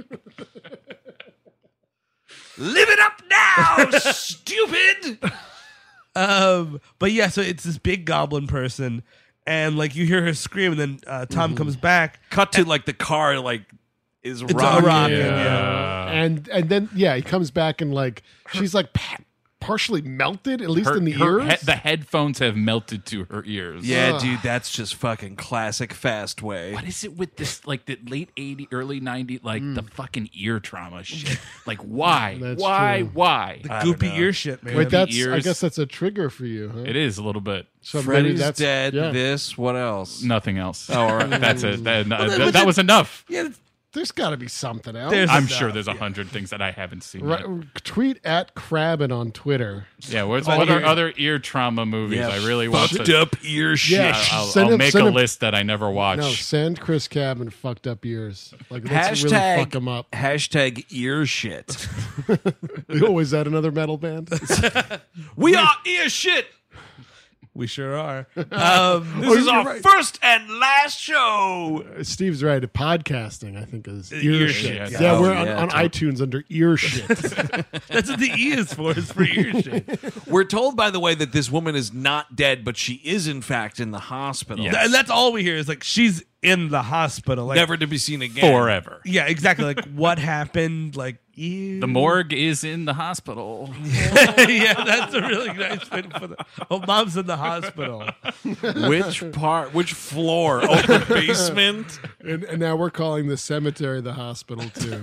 Speaker 1: Live it up now, stupid.
Speaker 2: But yeah, so it's this big goblin person, and like you hear her scream, and then Tom comes back.
Speaker 1: Cut to like the car like is
Speaker 2: It's
Speaker 1: rocking.
Speaker 2: rocking,
Speaker 3: Yeah.
Speaker 4: And then he comes back and like she's like partially melted, at least
Speaker 3: Her-
Speaker 4: in the
Speaker 3: her
Speaker 4: ears.
Speaker 3: the headphones have melted to her ears.
Speaker 1: Yeah, dude, that's just fucking classic Fast Way.
Speaker 3: What is it with this, like the late 80s, early 90s, like the fucking ear trauma shit? Like, why?
Speaker 4: That's
Speaker 3: Why?
Speaker 4: true.
Speaker 3: Why?
Speaker 2: The goopy ear shit, man.
Speaker 4: Wait, that's I
Speaker 3: ears.
Speaker 4: guess that's a trigger for you, huh?
Speaker 3: It is a little bit.
Speaker 4: So maybe
Speaker 1: Freddy's
Speaker 4: that's
Speaker 1: dead.
Speaker 4: yeah.
Speaker 1: This. What else?
Speaker 3: Nothing else.
Speaker 1: Oh, all right.
Speaker 3: That's it. That,
Speaker 2: but
Speaker 3: that was enough.
Speaker 2: Yeah,
Speaker 4: There's got to be something else.
Speaker 2: There's-
Speaker 3: I'm
Speaker 2: enough,
Speaker 3: sure there's 100 things that I haven't seen.
Speaker 4: Right,
Speaker 3: Yet.
Speaker 4: tweet at Crabbin on Twitter.
Speaker 3: Yeah, what
Speaker 4: Oh,
Speaker 3: are
Speaker 4: yeah.
Speaker 3: other ear trauma movies
Speaker 1: Yeah,
Speaker 3: I really want
Speaker 1: fucked
Speaker 3: to?
Speaker 1: up ear shit.
Speaker 4: Yeah,
Speaker 3: I'll
Speaker 4: send him-
Speaker 3: make
Speaker 4: send
Speaker 3: a
Speaker 4: him-
Speaker 3: list that I never watch.
Speaker 4: No, send Chris Cabin fucked up ears. Like let's really
Speaker 1: Hashtag
Speaker 4: fuck him up.
Speaker 1: hashtag ear shit.
Speaker 4: Oh, is that another metal band?
Speaker 1: We are ear shit.
Speaker 2: we sure are.
Speaker 1: This
Speaker 4: Oh,
Speaker 1: is
Speaker 4: you're
Speaker 1: our
Speaker 4: right.
Speaker 1: first and last show.
Speaker 4: Steve's right. Podcasting, I think, is
Speaker 2: Ear
Speaker 4: ear
Speaker 2: shit.
Speaker 4: shit. Yeah,
Speaker 1: Oh,
Speaker 4: we're
Speaker 1: yeah,
Speaker 4: on iTunes under ear shit.
Speaker 2: That's what the E is for. Is for ear shit.
Speaker 1: We're told, by the way, that this woman is not dead, but she is in fact in the hospital.
Speaker 3: Yes.
Speaker 2: And that's all we hear is like she's in the hospital. Like,
Speaker 1: Never to be seen again.
Speaker 3: Forever.
Speaker 2: Yeah, exactly. Like what happened? Like ew.
Speaker 3: The morgue is in the hospital.
Speaker 2: Yeah, that's a really nice way to put it. Oh, mom's in the hospital.
Speaker 1: Which part? Which floor? Oh, the basement.
Speaker 4: and now we're calling the cemetery the hospital too.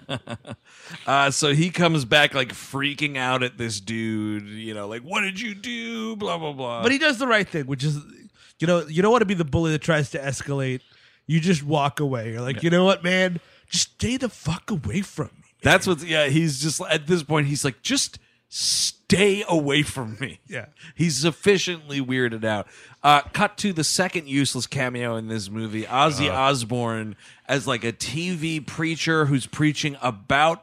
Speaker 1: So he comes back like freaking out at this dude. You know, like, what did you do? Blah blah blah.
Speaker 2: But he does the right thing, which is, you don't want to be the bully that tries to escalate. You just walk away. You're like, you know what, man? Just stay the fuck away from me.
Speaker 1: That's what's. Yeah, he's just at this point. He's like, just stay away from me.
Speaker 2: Yeah.
Speaker 1: He's sufficiently weirded out. Cut to the second useless cameo in this movie, Ozzy Osbourne as like a TV preacher who's preaching about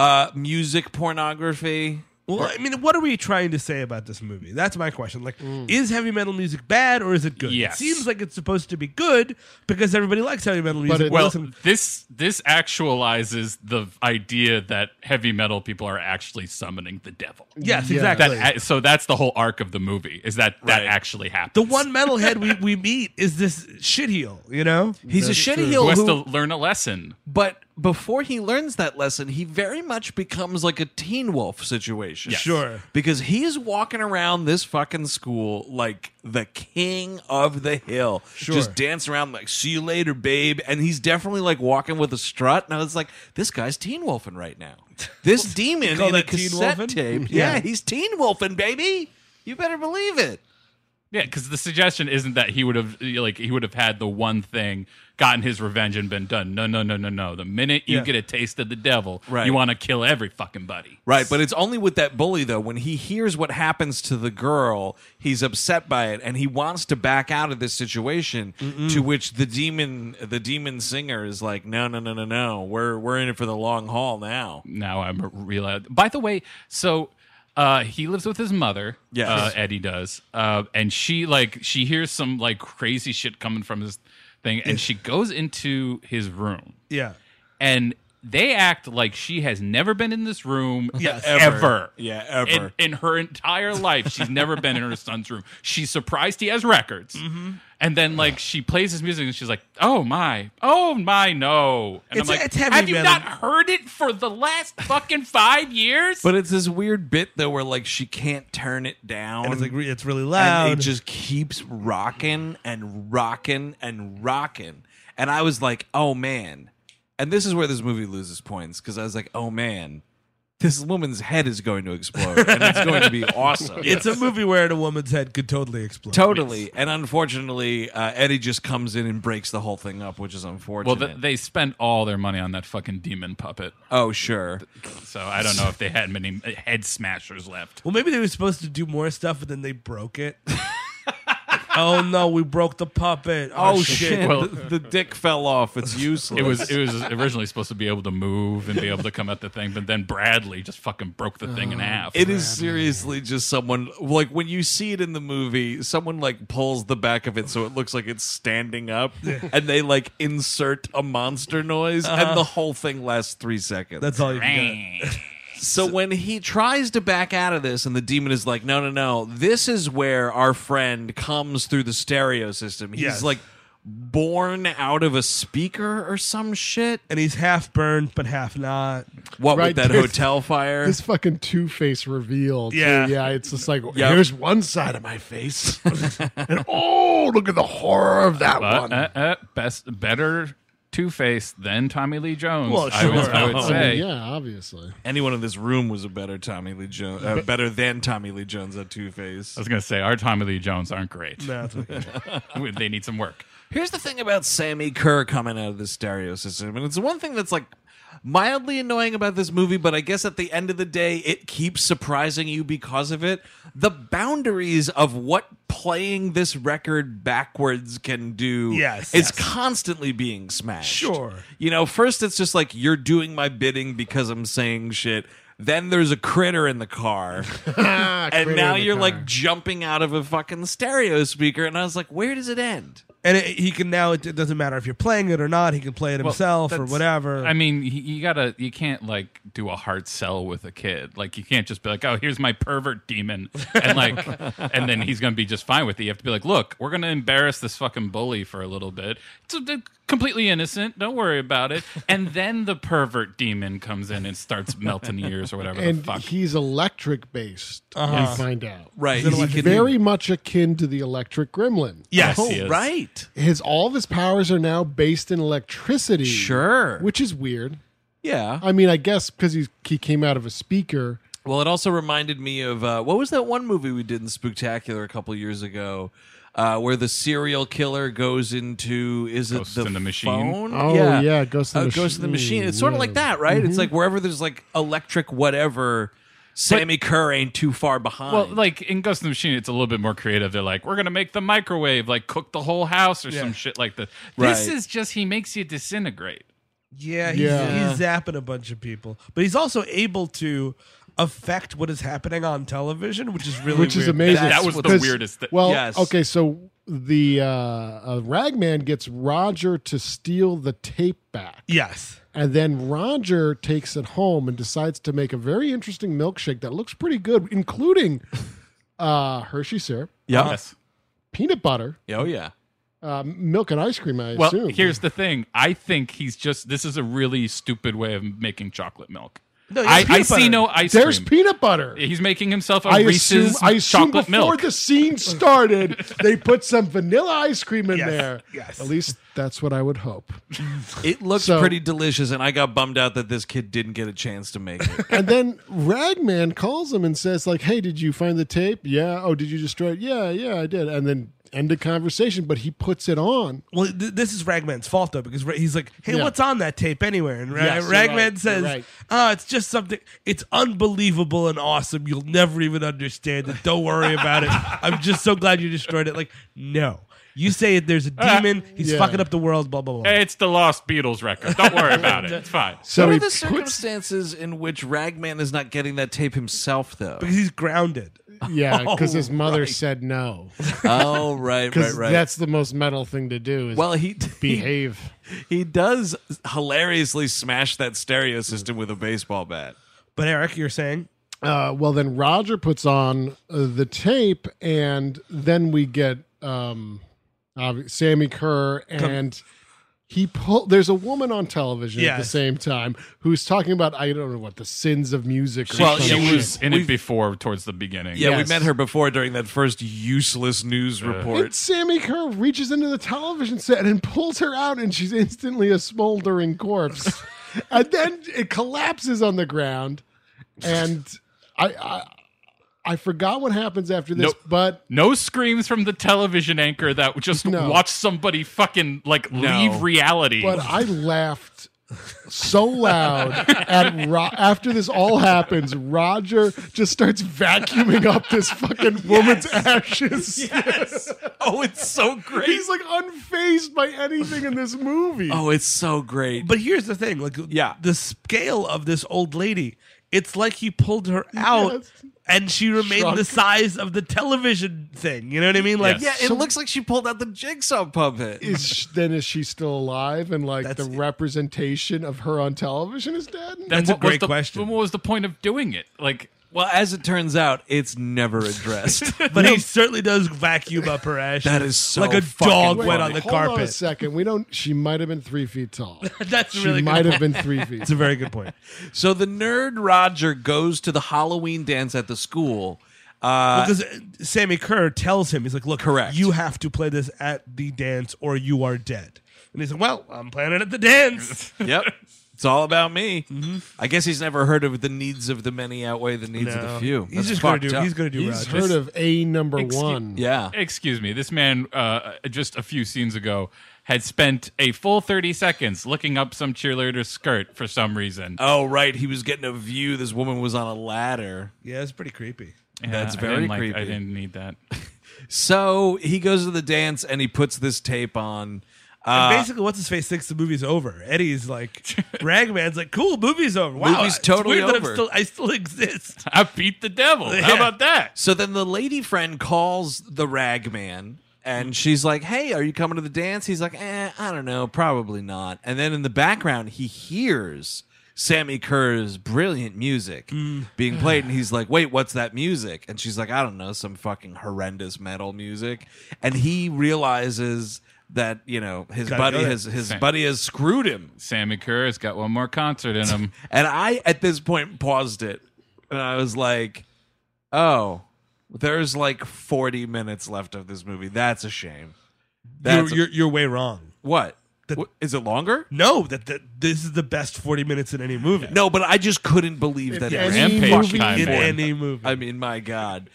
Speaker 1: music pornography.
Speaker 2: Well, I mean, what are we trying to say about this movie? That's my question. Like, is heavy metal music bad or is it good?
Speaker 3: Yes.
Speaker 2: It seems like it's supposed to be good because everybody likes heavy metal music.
Speaker 4: it-
Speaker 3: Well,
Speaker 2: Listen,
Speaker 3: this actualizes the idea that heavy metal people are actually summoning the devil.
Speaker 2: yes,
Speaker 4: Yeah.
Speaker 2: exactly.
Speaker 3: So that's the whole arc of the movie, is that
Speaker 1: Right.
Speaker 3: actually happens.
Speaker 2: The one metalhead we meet is this shitheel, you know?
Speaker 1: He's a
Speaker 4: That's
Speaker 1: shitty
Speaker 4: true.
Speaker 1: heel
Speaker 3: who has
Speaker 1: who,
Speaker 3: to learn a lesson.
Speaker 1: but before he learns that lesson, he very much becomes like a Teen Wolf situation.
Speaker 3: Yes.
Speaker 2: Sure.
Speaker 1: Because he's walking around this fucking school like the king of the hill.
Speaker 2: Sure.
Speaker 1: Just dancing around like, see you later, babe. And he's definitely like walking with a strut. And I was like, this guy's teen wolfing right now. This demon
Speaker 2: call
Speaker 1: in a
Speaker 2: that teen
Speaker 1: cassette
Speaker 2: wolfing?
Speaker 1: tape.
Speaker 2: Yeah.
Speaker 1: Yeah, he's teen wolfing, baby. You better believe it.
Speaker 3: Yeah, because the suggestion isn't that he would have had the one thing, gotten his revenge, and been done. No. The minute you
Speaker 2: Yeah.
Speaker 3: get a taste of the devil,
Speaker 1: Right.
Speaker 3: you want to kill every fucking buddy.
Speaker 1: Right, but it's only with that bully though. When he hears what happens to the girl, he's upset by it, and he wants to back out of this situation. To which the demon singer is like, "No, we're in it for the long haul now."
Speaker 3: Now I'm real. By the way, so he lives with his mother.
Speaker 1: Yes.
Speaker 3: Eddie does, and she hears some like crazy shit coming from his thing, and she goes into his room.
Speaker 2: Yeah.
Speaker 3: And they act like she has never been in this room
Speaker 2: Yes.
Speaker 3: ever.
Speaker 1: Yeah, ever.
Speaker 3: In her entire life, she's never been in her son's room. She's surprised he has records. And then, like, she plays his music and she's like, oh my, no. And
Speaker 2: It's-
Speaker 3: I'm like,
Speaker 2: it's heavy
Speaker 3: have you
Speaker 2: metal.
Speaker 3: not heard it for the last fucking 5 years?
Speaker 1: But it's this weird bit though, where like she can't turn it down,
Speaker 2: And it's like it's really loud.
Speaker 1: and it just keeps rocking and rocking and rocking. And I was like, oh man. And this is where this movie loses points, because I was like, oh man, this woman's head is going to explode, and it's going to be awesome.
Speaker 2: It's a movie where a woman's head could totally explode.
Speaker 1: Totally. And unfortunately, Eddie just comes in and breaks the whole thing up, which is
Speaker 3: well,
Speaker 1: unfortunate.
Speaker 3: they spent all their money on that fucking demon puppet.
Speaker 1: Oh, sure.
Speaker 3: So I don't know if they had many head smashers left.
Speaker 2: Well, maybe they were supposed to do more stuff, but then they broke it. Oh no, we broke the puppet.
Speaker 1: Oh, shit.
Speaker 3: Well-
Speaker 1: the dick fell off. It's useless.
Speaker 3: It was originally supposed to be able to move and be able to come at the thing, but then Bradley just fucking broke the thing in half.
Speaker 1: It is seriously just someone, like, when you see it in the movie, someone, like, pulls the back of it so it looks like it's standing up, and they, like, insert a monster noise, and the whole thing lasts 3 seconds.
Speaker 2: That's all you got.
Speaker 1: So when he tries to back out of this, and the demon is like, no, this is where our friend comes through the stereo system. He's
Speaker 2: Yes.
Speaker 1: like, born out of a speaker or some shit.
Speaker 2: And he's half burned, but half not.
Speaker 1: What,
Speaker 4: Right,
Speaker 1: with that
Speaker 4: there's
Speaker 1: hotel fire?
Speaker 4: This fucking Two-Face reveal. Too.
Speaker 2: Yeah.
Speaker 4: Yeah, it's just like,
Speaker 1: Yep.
Speaker 4: here's one side of my face. And oh, look at the horror of that one.
Speaker 3: Better Two-Face than Tommy Lee Jones.
Speaker 2: Well,
Speaker 3: I would
Speaker 2: sure.
Speaker 3: I would
Speaker 4: I mean,
Speaker 3: say.
Speaker 4: yeah, obviously.
Speaker 1: Anyone in this room was a better Tommy Lee Jones, better than Tommy Lee Jones at Two-Face.
Speaker 3: I was going to say, our Tommy Lee Jones aren't great.
Speaker 2: No, it's okay.
Speaker 3: They need some work.
Speaker 1: Here's the thing about Sammy Kerr coming out of the stereo system, and it's one thing that's like mildly annoying about this movie, but I guess at the end of the day, it keeps surprising you because of it. The boundaries of what playing this record backwards can do is constantly being smashed.
Speaker 2: Sure.
Speaker 1: You know, first it's just like, you're doing my bidding because I'm saying shit. Then there's a critter in the car. And now you're like jumping out of a fucking stereo speaker. And I was like, where does it end?
Speaker 2: And he can now, it doesn't matter if you're playing it or not, he can play it himself or whatever.
Speaker 3: I mean, you can't like do a hard sell with a kid. Like, you can't just be like, oh, here's my pervert demon. And like, and then he's going to be just fine with it. You have to be like, look, we're going to embarrass this fucking bully for a little bit. It's completely innocent. Don't worry about it. And then the pervert demon comes in and starts melting ears or whatever
Speaker 4: And
Speaker 3: the fuck.
Speaker 4: he's electric based, you find out.
Speaker 1: Right.
Speaker 4: He's very much akin to the electric gremlin.
Speaker 2: Yes,
Speaker 3: he is.
Speaker 1: Right.
Speaker 4: All of his powers are now based in electricity.
Speaker 1: Sure.
Speaker 4: Which is weird.
Speaker 1: Yeah.
Speaker 4: I mean, I guess because he came out of a speaker.
Speaker 1: Well, it also reminded me of what was that one movie we did in Spooktacular a couple years ago, where the serial killer goes into
Speaker 3: Ghost in the Machine?
Speaker 1: phone?
Speaker 4: Oh, yeah, Ghost in the
Speaker 1: Ghost in the
Speaker 4: Machine,
Speaker 1: Machine. It's sort of
Speaker 4: yeah.
Speaker 1: like that, right? It's like wherever there's like electric whatever, Sammy Kerr ain't too far behind.
Speaker 3: Well, like in Ghost in the Machine, it's a little bit more creative. They're like, we're going to make the microwave, like cook the whole house or some shit like that. This
Speaker 1: Right.
Speaker 3: is just, he makes you disintegrate.
Speaker 2: Yeah, he's zapping a bunch of people. But he's also able to affect what is happening on television, which is really
Speaker 4: Which is
Speaker 2: weird.
Speaker 4: amazing.
Speaker 3: That was the
Speaker 4: Because-
Speaker 3: weirdest thing.
Speaker 4: Well,
Speaker 1: Yes.
Speaker 4: okay, so the Ragman gets Roger to steal the tape back.
Speaker 2: Yes.
Speaker 4: And then Roger takes it home and decides to make a very interesting milkshake that looks pretty good, including Hershey syrup,
Speaker 3: Yes.
Speaker 4: peanut butter,
Speaker 1: oh, yeah.
Speaker 4: milk and ice cream, I
Speaker 3: Well,
Speaker 4: assume.
Speaker 3: here's the thing. I think this is a really stupid way of making chocolate milk.
Speaker 2: No,
Speaker 3: I see no ice
Speaker 4: There's
Speaker 3: cream.
Speaker 4: peanut butter.
Speaker 3: He's making himself a
Speaker 4: I
Speaker 3: Reese's
Speaker 4: assume
Speaker 3: chocolate
Speaker 4: before
Speaker 3: milk.
Speaker 4: the scene started, they put some vanilla ice cream in there.
Speaker 2: yes.
Speaker 4: At least that's what I would hope.
Speaker 1: It looked
Speaker 4: So-
Speaker 1: pretty delicious, and I got bummed out that this kid didn't get a chance to make it.
Speaker 4: And then Ragman calls him and says, like, hey, did you find the tape? Yeah. Oh, did you destroy it? Yeah, I did. And then end the conversation, but he puts it on.
Speaker 2: Well, this is Ragman's fault, though, because he's like, hey,
Speaker 4: Yeah.
Speaker 2: what's on that tape anywhere? And
Speaker 4: Yes, you're
Speaker 2: Ragman
Speaker 4: right,
Speaker 2: says,
Speaker 4: you're right.
Speaker 2: it's just something, it's unbelievable and awesome. You'll never even understand it. Don't worry about it. I'm just so glad you destroyed it. Like, no. You say there's a demon, he's
Speaker 4: Yeah.
Speaker 2: fucking up the world, blah, blah, blah.
Speaker 3: It's the Lost Beatles record. Don't worry about it. It's fine.
Speaker 4: So
Speaker 1: what
Speaker 4: he
Speaker 1: are the
Speaker 4: puts,
Speaker 1: circumstances in which Ragman is not getting that tape himself, though?
Speaker 2: Because he's grounded.
Speaker 4: yeah, because his mother
Speaker 1: right.
Speaker 4: said no.
Speaker 1: Oh, right.
Speaker 4: Because that's the most metal thing to do is
Speaker 1: Well, he
Speaker 4: behave.
Speaker 1: He does hilariously smash that stereo system with a baseball bat.
Speaker 2: But Eric, you're saying?
Speaker 4: Well, then Roger puts on the tape, and then we get Sammy Kerr, and there's a woman on television at the
Speaker 2: Yes.
Speaker 4: same time who's talking about, I don't know what, the sins of music. Or
Speaker 1: Well,
Speaker 4: some
Speaker 1: she
Speaker 3: She
Speaker 4: shit.
Speaker 3: was in it before, towards the beginning.
Speaker 1: Yeah,
Speaker 4: Yes.
Speaker 1: we met her before during that first useless news report.
Speaker 4: And Sammy Kerr reaches into the television set and pulls her out, and she's instantly a smoldering corpse. And then it collapses on the ground, and I forgot what happens after this,
Speaker 3: Nope.
Speaker 4: but
Speaker 3: No screams from the television anchor that just
Speaker 4: No.
Speaker 3: watched somebody fucking like
Speaker 1: No.
Speaker 3: leave reality.
Speaker 4: but I laughed so loud after this all happens. Roger just starts vacuuming up this fucking woman's ashes.
Speaker 1: Yes. Oh, it's so great.
Speaker 4: He's like unfazed by anything in this movie.
Speaker 1: Oh, it's so great.
Speaker 2: But here's the thing, like,
Speaker 1: Yeah.
Speaker 2: the scale of this old lady, it's like he pulled her out
Speaker 4: Yes.
Speaker 2: and she remained
Speaker 4: Shrunk.
Speaker 2: the size of the television thing. You know what I mean? Like,
Speaker 3: Yes.
Speaker 1: yeah, it looks like she pulled out the jigsaw puppet.
Speaker 4: Is she still alive? And like
Speaker 2: That's
Speaker 4: the
Speaker 2: it.
Speaker 4: representation of her on television is dead?
Speaker 3: Then
Speaker 2: That's a
Speaker 3: what was
Speaker 2: great
Speaker 3: the-
Speaker 2: question.
Speaker 3: What was the point of doing it? Like,
Speaker 1: Well, as it turns out, it's never addressed.
Speaker 2: But he certainly does vacuum up her ass.
Speaker 1: That is so
Speaker 2: like a
Speaker 1: fucking
Speaker 2: dog
Speaker 1: funny.
Speaker 2: went on the
Speaker 4: Hold on a
Speaker 2: carpet.
Speaker 4: second. She might have been 3 feet tall.
Speaker 2: That's
Speaker 4: She
Speaker 2: really
Speaker 4: might
Speaker 2: good.
Speaker 4: have been 3 feet.
Speaker 2: It's a very good point.
Speaker 1: So the nerd Roger goes to the Halloween dance at the school.
Speaker 2: Because Sammy Kerr tells him, he's like, look,
Speaker 1: Correct.
Speaker 2: you have to play this at the dance or you are dead. And he's like, well, I'm playing it at the dance.
Speaker 1: Yep. It's all about me. I guess he's never heard of the needs of the many outweigh the needs of the few.
Speaker 2: He's
Speaker 1: That's
Speaker 2: just going
Speaker 1: fucked
Speaker 2: to
Speaker 1: up.
Speaker 2: do. He's going to do.
Speaker 4: He's
Speaker 2: Rogers.
Speaker 4: heard of A number one.
Speaker 1: Yeah.
Speaker 3: Excuse me. This man, just a few scenes ago, had spent a full 30 seconds looking up some cheerleader's skirt for some reason.
Speaker 1: Oh, right. He was getting a view. This woman was on a ladder.
Speaker 2: Yeah, it's pretty creepy.
Speaker 1: That's
Speaker 3: I
Speaker 1: very
Speaker 3: didn't
Speaker 1: creepy.
Speaker 3: I didn't need that.
Speaker 1: So he goes to the dance and he puts this tape on.
Speaker 2: And basically, what's his face thinks the movie's over. Eddie's like, Ragman's like, cool, movie's over. Wow,
Speaker 1: Movie's
Speaker 2: it's
Speaker 1: totally
Speaker 2: weird that
Speaker 1: over.
Speaker 2: I still exist.
Speaker 3: I beat the devil.
Speaker 2: Yeah.
Speaker 3: How about that?
Speaker 1: So then the lady friend calls the ragman and she's like, hey, are you coming to the dance? He's like, I don't know, probably not. And then in the background, he hears Sammy Kerr's brilliant music being played. And he's like, wait, what's that music? And she's like, I don't know, some fucking horrendous metal music. And he realizes that, you know, his
Speaker 2: Gotta
Speaker 1: buddy
Speaker 2: go
Speaker 1: his buddy has screwed him.
Speaker 3: Sammy Kerr has got one more concert in him.
Speaker 1: And I, at this point, paused it. And I was like, oh, there's like 40 minutes left of this movie. That's a shame. That's
Speaker 2: You're way wrong.
Speaker 1: what? Is it longer?
Speaker 2: No, that this is the best 40 minutes in any movie.
Speaker 1: No, but I just couldn't believe that.
Speaker 2: Any
Speaker 3: Rampage
Speaker 2: movie
Speaker 3: time
Speaker 2: in
Speaker 3: for him.
Speaker 2: any movie.
Speaker 1: I mean, my God.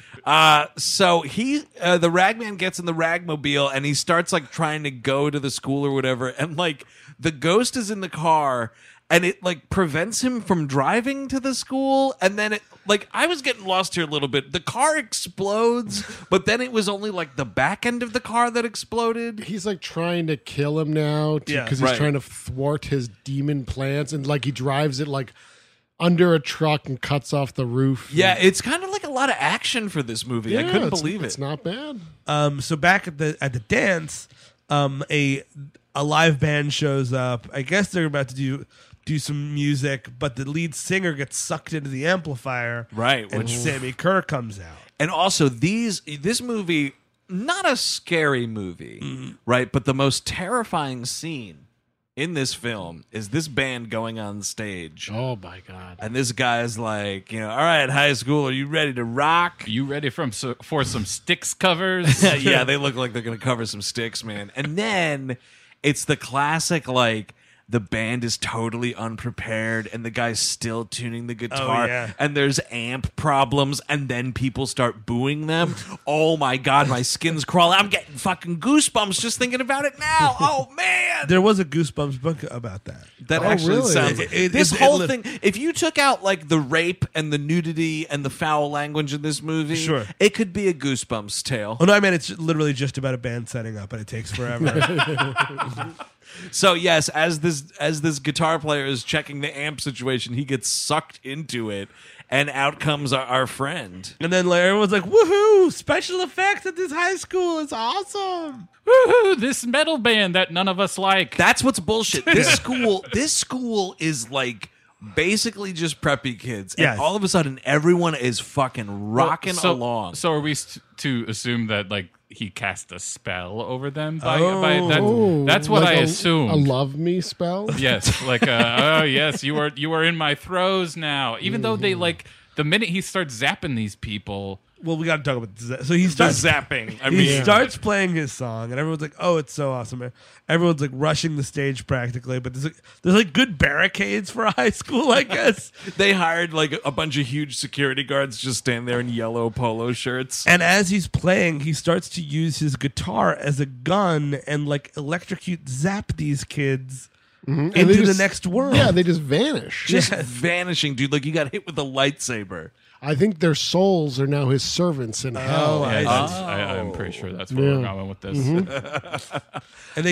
Speaker 1: So the ragman gets in the ragmobile and he starts like trying to go to the school or whatever. And like the ghost is in the car and it like prevents him from driving to the school. And then it like, I was getting lost here a little bit. The car explodes, but then it was only like the back end of the car that exploded.
Speaker 4: He's like trying to kill him now
Speaker 2: Yeah,
Speaker 4: because he's
Speaker 1: right.
Speaker 4: trying to thwart his demon plans, and like he drives it like under a truck and cuts off the roof.
Speaker 1: Yeah, it's kind of like a lot of action for this movie. I couldn't believe it.
Speaker 4: It's not bad.
Speaker 2: So back at the dance, a live band shows up. I guess they're about to do some music, but the lead singer gets sucked into the amplifier.
Speaker 1: Right,
Speaker 2: And
Speaker 1: which-
Speaker 2: Sammy Kerr comes out.
Speaker 1: And also this movie, not a scary movie, right? But the most terrifying scene in this film is this band going on stage.
Speaker 4: Oh my god!
Speaker 1: And this guy's like, you know, all right, high school, are you ready to rock?
Speaker 3: Are you ready for some Styx covers?
Speaker 1: Yeah, they look like they're going to cover some Styx, man. And then it's the classic, like, the band is totally unprepared and the guy's still tuning the guitar
Speaker 2: yeah.
Speaker 1: and there's amp problems and then people start booing them. Oh my God, my skin's crawling. I'm getting fucking goosebumps just thinking about it now. Oh man.
Speaker 2: There was a Goosebumps book about that.
Speaker 1: That
Speaker 4: Oh,
Speaker 1: actually
Speaker 4: really?
Speaker 1: sounds this
Speaker 2: It
Speaker 1: whole
Speaker 2: lit-
Speaker 1: thing. If you took out like the rape and the nudity and the foul language in this movie,
Speaker 2: Sure.
Speaker 1: it could be a Goosebumps tale.
Speaker 2: Oh no, I mean it's literally just about a band setting up, and it takes forever.
Speaker 1: So yes, as this guitar player is checking the amp situation, he gets sucked into it, and out comes our friend.
Speaker 2: And then like, everyone's like, "Woohoo! Special effects at this high school! It's awesome!"
Speaker 3: Woohoo! This metal band that none of us like.
Speaker 1: That's what's bullshit. This school is like basically just preppy kids, and
Speaker 2: Yes.
Speaker 1: all of a sudden everyone is fucking rocking along.
Speaker 3: So are we to assume that like he cast a spell over them?
Speaker 4: Oh,
Speaker 3: That's what
Speaker 4: like
Speaker 3: I
Speaker 4: a
Speaker 3: assumed.
Speaker 4: love me spell.
Speaker 3: Yes, like oh yes, you are in my throes now. Even though they like the minute he starts zapping these people.
Speaker 2: Well, we got to talk about this. So he starts
Speaker 1: zapping. I
Speaker 2: he
Speaker 1: mean,
Speaker 2: starts playing his song, and everyone's like, "Oh, it's so awesome!" Everyone's like rushing the stage practically, but there's like good barricades for a high school, I guess.
Speaker 1: they hired like a bunch of huge security guards just stand there in yellow polo shirts.
Speaker 2: And as he's playing, he starts to use his guitar as a gun and like electrocute zap these kids
Speaker 4: And
Speaker 2: into
Speaker 4: they
Speaker 2: the
Speaker 4: just-
Speaker 2: next world.
Speaker 4: Yeah, they just vanish.
Speaker 1: Just vanishing, dude. Like you got hit with a lightsaber.
Speaker 4: I think their souls are now his servants in hell.
Speaker 3: Yeah, I'm pretty sure that's where we're
Speaker 4: Yeah.
Speaker 3: going with this.
Speaker 2: And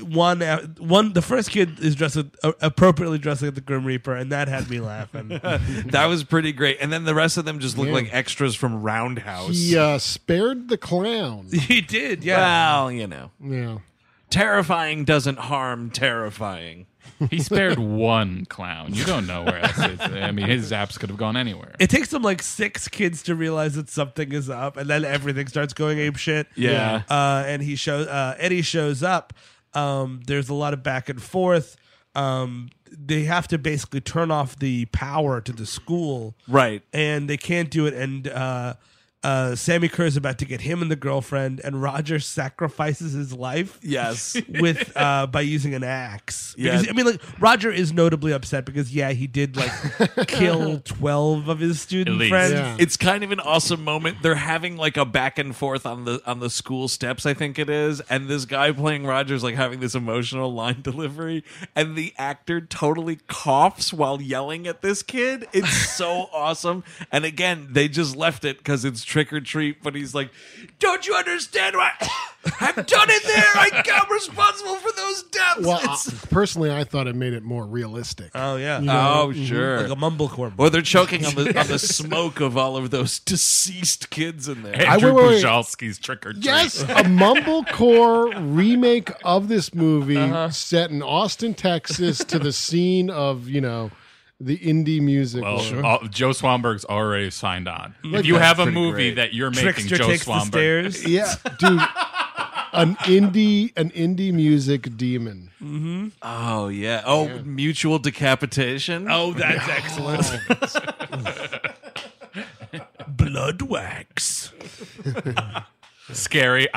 Speaker 2: the first kid is appropriately dressed like the Grim Reaper, and that had me laughing.
Speaker 1: That was pretty great. And then the rest of them just look
Speaker 4: Yeah.
Speaker 1: like extras from Roundhouse.
Speaker 4: He spared the clown.
Speaker 2: He did, yeah.
Speaker 1: Well, you know.
Speaker 4: Yeah.
Speaker 1: Terrifying doesn't harm terrifying.
Speaker 3: He spared one clown. You don't know where else is. I mean, his zaps could have gone anywhere.
Speaker 2: It takes them like 6 kids to realize that something is up, and then everything starts going ape shit.
Speaker 1: Yeah.
Speaker 2: And Eddie shows up. There's a lot of back and forth. They have to basically turn off the power to the school.
Speaker 1: Right.
Speaker 2: And they can't do it. And Sammy Kerr is about to get him and the girlfriend, and Roger sacrifices his life.
Speaker 1: Yes.
Speaker 2: With by using an axe.
Speaker 1: Yeah.
Speaker 2: Because, I mean, like, Roger is notably upset because he did like kill 12 of his student friends.
Speaker 4: Yeah.
Speaker 1: It's kind of an awesome moment. They're having like a back and forth on the school steps, I think it is, and this guy playing Roger's like having this emotional line delivery, and the actor totally coughs while yelling at this kid. It's so awesome. And again, they just left it because it's trick or treat, but he's like, "Don't you understand what I've done in there? I'm responsible for those deaths."
Speaker 4: Well, personally, I thought it made it more realistic.
Speaker 2: Oh, yeah.
Speaker 4: You know?
Speaker 1: Oh, sure.
Speaker 2: Like a mumblecore.
Speaker 1: Or they're choking on the smoke of all of those deceased kids in there.
Speaker 3: Andrew
Speaker 4: wait.
Speaker 3: Bujalski's Trick or Treat.
Speaker 4: Yes, a mumblecore remake of this movie set in Austin, Texas, to the scene of, the indie music.
Speaker 3: Well, Joe Swanberg's already signed on.
Speaker 4: Like,
Speaker 3: if you have a
Speaker 1: pretty
Speaker 3: movie
Speaker 1: great.
Speaker 3: that you're making,
Speaker 2: Trickster
Speaker 3: Joe
Speaker 2: takes the
Speaker 3: Swanberg.
Speaker 2: stairs.
Speaker 4: Yeah, dude. An indie music demon.
Speaker 1: Oh, yeah. Oh, mutual decapitation.
Speaker 2: Oh, that's excellent. Blood wax.
Speaker 3: Scary.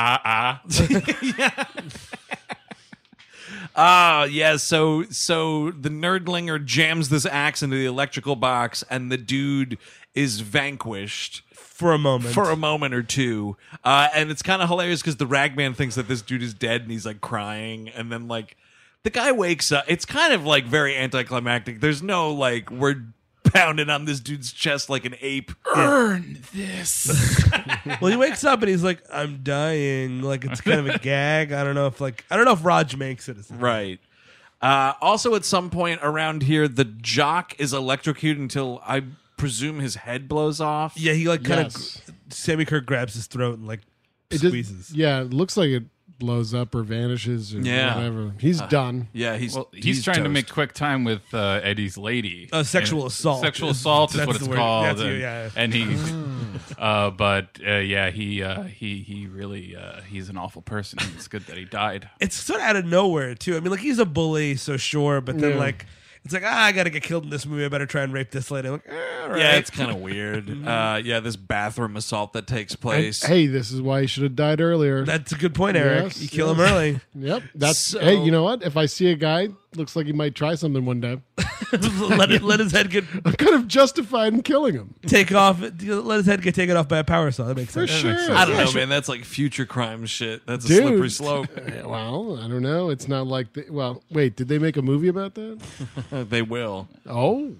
Speaker 1: Yeah. So the nerdlinger jams this axe into the electrical box, and the dude is vanquished
Speaker 2: For a moment
Speaker 1: or two. And it's kind of hilarious because the ragman thinks that this dude is dead, and he's like crying, and then like the guy wakes up. It's kind of like very anticlimactic. There's no like we're pounding on this dude's chest like an ape.
Speaker 3: Earn this.
Speaker 2: Well, he wakes up and he's like, "I'm dying." Like it's kind of a gag. I don't know if Raj makes it.
Speaker 1: Right. Also, at some point around here, the jock is electrocuted until I presume his head blows off.
Speaker 2: Yeah, he like kind of
Speaker 4: Yes.
Speaker 2: Sammy Kerr grabs his throat and like
Speaker 4: It just-
Speaker 2: squeezes.
Speaker 4: it looks like it blows up or vanishes or
Speaker 1: Yeah.
Speaker 4: whatever. He's done.
Speaker 1: Yeah,
Speaker 3: He's trying to
Speaker 1: toast.
Speaker 3: make quick time with Eddie's lady.
Speaker 2: Sexual
Speaker 3: And
Speaker 2: assault.
Speaker 3: Sexual assault is
Speaker 2: That's
Speaker 3: what
Speaker 2: the
Speaker 3: it's
Speaker 2: word.
Speaker 3: called.
Speaker 2: That's
Speaker 3: and,
Speaker 2: it, yeah.
Speaker 3: and he, he really, he's an awful person. It's good that he died.
Speaker 2: It's sort of out of nowhere too. I mean, like he's a bully, so sure, but then
Speaker 4: Yeah.
Speaker 2: like it's like I gotta get killed in this movie. I better try and rape this lady. I'm like, all right.
Speaker 1: Yeah, it's kind of weird. This bathroom assault that takes
Speaker 4: And,
Speaker 1: place.
Speaker 4: hey, this is why he should have died earlier.
Speaker 2: That's a good point, Eric.
Speaker 4: Yes,
Speaker 2: You kill him
Speaker 4: yes.
Speaker 2: early.
Speaker 4: Yep. That's
Speaker 1: So-
Speaker 4: hey, you know what? If I see a guy looks like he might try something one day,
Speaker 2: let his head get
Speaker 4: I'm kind of justified in killing him.
Speaker 2: take off. Let his head get taken off by a power saw. That makes
Speaker 4: For
Speaker 2: sense.
Speaker 4: sure.
Speaker 1: I don't
Speaker 4: Yeah,
Speaker 1: know,
Speaker 4: sure.
Speaker 1: man. That's like future crime shit. That's a
Speaker 4: Dude.
Speaker 1: slippery slope.
Speaker 4: Well, I don't know. It's not like wait, did they make a movie about that?
Speaker 1: They will.
Speaker 4: Oh.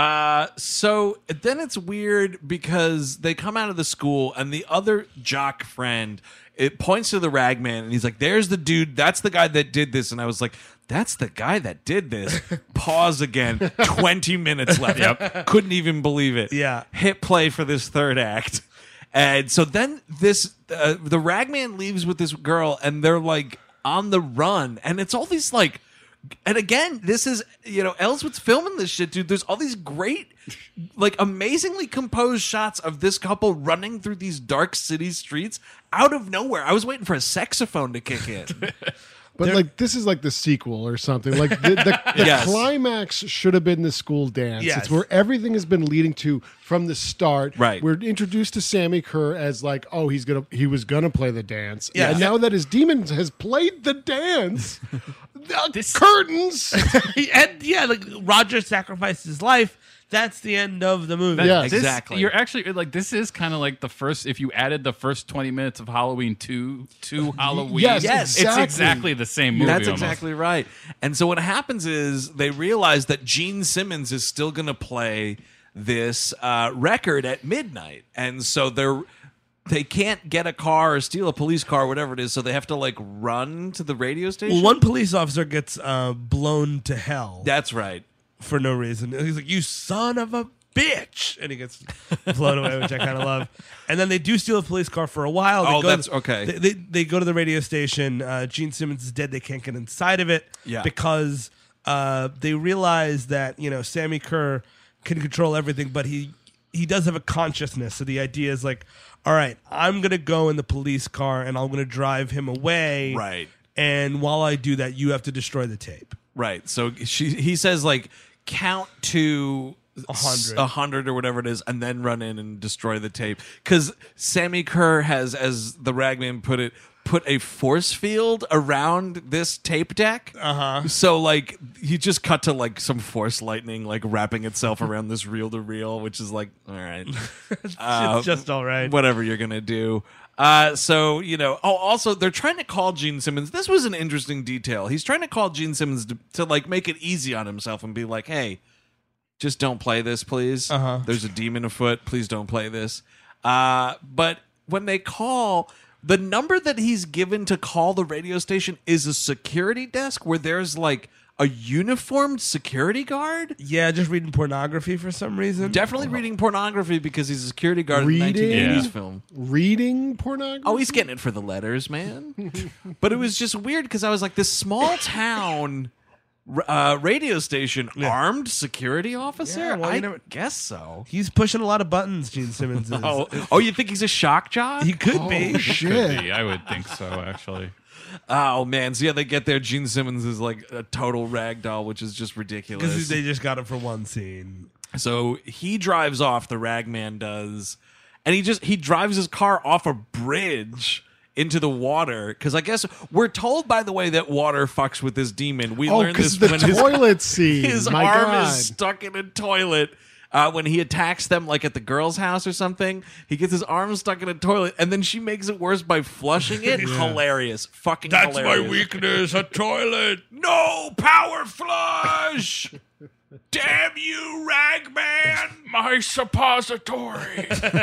Speaker 1: So then it's weird because they come out of the school and the other jock friend, it points to the ragman and he's like, "There's the dude. That's the guy that did this." And I was like, "That's the guy that did this." Pause again. 20 minutes left.
Speaker 3: Yep.
Speaker 1: Couldn't even believe it.
Speaker 2: Yeah.
Speaker 1: Hit play for this third act. And so then the ragman leaves with this girl and they're like on the run. And it's all these like, and again, this is, Ellsworth's filming this shit, dude. There's all these great, like, amazingly composed shots of this couple running through these dark city streets out of nowhere. I was waiting for a saxophone to kick in.
Speaker 4: But like this is like the sequel or something. Like the
Speaker 1: Yes.
Speaker 4: climax should have been the school dance.
Speaker 2: Yes.
Speaker 4: It's where everything has been leading to from the start.
Speaker 1: Right.
Speaker 4: We're introduced to Sammy Kerr as like, oh, he was gonna play the dance.
Speaker 2: Yeah.
Speaker 4: And now that his demon has played the dance, curtains.
Speaker 2: And yeah, like Roger sacrificed his life. That's the end of the movie.
Speaker 4: Yeah.
Speaker 3: This-
Speaker 1: Exactly.
Speaker 3: You're actually like, this is kind of like the first, if you added the first 20 minutes of Halloween to Halloween.
Speaker 4: Yes,
Speaker 1: Yes.
Speaker 3: It's exactly the same movie.
Speaker 1: That's
Speaker 3: almost.
Speaker 1: exactly right. And so what happens is they realize that Gene Simmons is still going to play this record at midnight. And so they can't get a car or steal a police car, whatever it is. So they have to like run to the radio station.
Speaker 2: Well, one police officer gets blown to hell
Speaker 1: That's right.
Speaker 2: for no reason. He's like, "You son of a bitch, and he gets blown away, which I kind of love. And then they do steal a police car for a while.
Speaker 1: Okay.
Speaker 2: They go to the radio station. Gene Simmons is dead. They can't get inside of it because they realize that Sammy Kerr can control everything, but he does have a consciousness. So the idea is like, all right, I'm gonna go in the police car and I'm gonna drive him away.
Speaker 1: Right.
Speaker 2: And while I do that, you have to destroy the tape.
Speaker 1: Right. So he says like count to 100 or whatever it is, and then run in and destroy the tape. Because Sammy Kerr has, as the Ragman put it, put a force field around this tape deck. So like you just cut to like some force lightning like wrapping itself around this reel to reel, which is like, all right,
Speaker 2: it's just all right.
Speaker 1: Whatever you're gonna do. So also they're trying to call Gene Simmons. This was an interesting detail. He's trying to call Gene Simmons to like make it easy on himself and be like, hey, just don't play this, please. There's a demon afoot. Please don't play this. But when they call, the number that he's given to call the radio station is a security desk where there's like a uniformed security guard.
Speaker 2: Yeah, just reading pornography for some reason.
Speaker 1: Definitely reading pornography because he's a security guard in a 1980s film.
Speaker 4: Reading pornography?
Speaker 1: Oh, he's getting it for the letters, man. But it was just weird because I was like, this small town radio station, armed security officer?
Speaker 2: Yeah, well,
Speaker 1: I guess so.
Speaker 2: He's pushing a lot of buttons, Gene Simmons is.
Speaker 1: Oh, you think he's a shock jock?
Speaker 2: He could be.
Speaker 4: Shit.
Speaker 3: Could be. I would think so, actually.
Speaker 1: Oh, man. So, yeah, they get there. Gene Simmons is like a total ragdoll, which is just ridiculous.
Speaker 2: Because they just got him for one scene.
Speaker 1: So he drives off, the Ragman does, and he drives his car off a bridge into the water, because I guess we're told, by the way, that water fucks with this demon. We learned this
Speaker 4: the
Speaker 1: when
Speaker 4: toilet scene.
Speaker 1: His arm is stuck in a toilet. When he attacks them, like at the girl's house or something, he gets his arm stuck in a toilet, and then she makes it worse by flushing it. Hilarious. Fucking
Speaker 2: That's
Speaker 1: hilarious.
Speaker 2: my weakness, a toilet.
Speaker 1: No power flush! Damn you, Ragman!
Speaker 3: My suppository.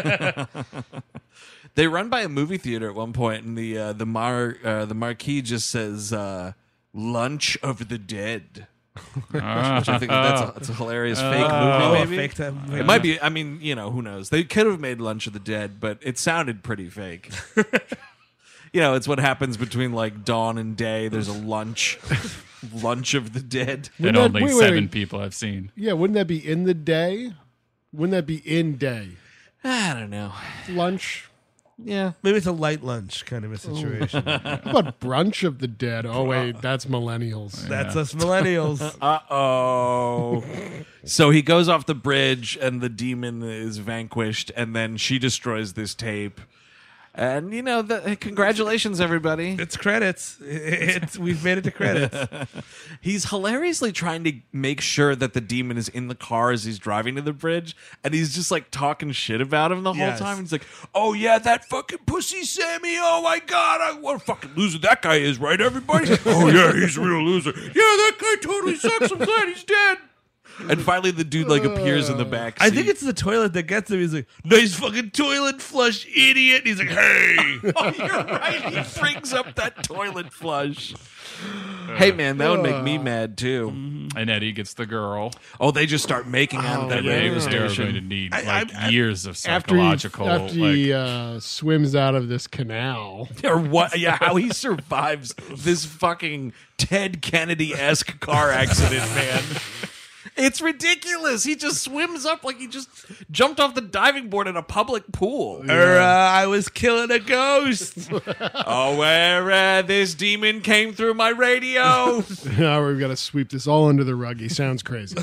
Speaker 1: They run by a movie theater at one point, and the marquee just says "Lunch of the Dead." Which I think that's a hilarious fake movie. Maybe
Speaker 2: fake movie.
Speaker 1: It might be. I mean, who knows? They could have made Lunch of the Dead, but it sounded pretty fake. It's what happens between like dawn and day. There's a lunch of the dead
Speaker 3: that only seven people have seen.
Speaker 4: Yeah, wouldn't that be in the day? Wouldn't that be in day?
Speaker 1: I don't know.
Speaker 4: Lunch.
Speaker 1: Yeah,
Speaker 2: maybe it's a light lunch kind of a situation.
Speaker 4: How about brunch of the dead? Oh wait, that's millennials.
Speaker 2: Yeah. That's us millennials.
Speaker 1: Uh-oh. So he goes off the bridge and the demon is vanquished, and then she destroys this tape. And congratulations, everybody!
Speaker 2: It's credits. We've made it to credits.
Speaker 1: He's hilariously trying to make sure that the demon is in the car as he's driving to the bridge, and he's just like talking shit about him the whole time. He's like, "Oh yeah, that fucking pussy Sammy! Oh my god, what a fucking loser that guy is, right? Everybody? Oh yeah, he's a real loser. Yeah, that guy totally sucks. I'm glad he's dead." And finally, the dude like appears in the back seat.
Speaker 2: I think it's the toilet that gets him. He's like, "Nice fucking toilet flush, idiot." And he's like, "Hey."
Speaker 1: Oh, you're right. He brings up that toilet flush. Hey, man, that would make me mad, too.
Speaker 3: And Eddie gets the girl.
Speaker 1: Oh, they just start making out at that radio
Speaker 3: They're
Speaker 1: station.
Speaker 3: going to need years of psychological...
Speaker 4: After he swims out of this canal.
Speaker 1: Or what? Yeah, how he survives this fucking Ted Kennedy-esque car accident, man. It's ridiculous. He just swims up like he just jumped off the diving board in a public pool.
Speaker 2: I was killing a ghost.
Speaker 1: Oh, where this demon came through my radio.
Speaker 4: Now we've got to sweep this all under the rug. He sounds crazy.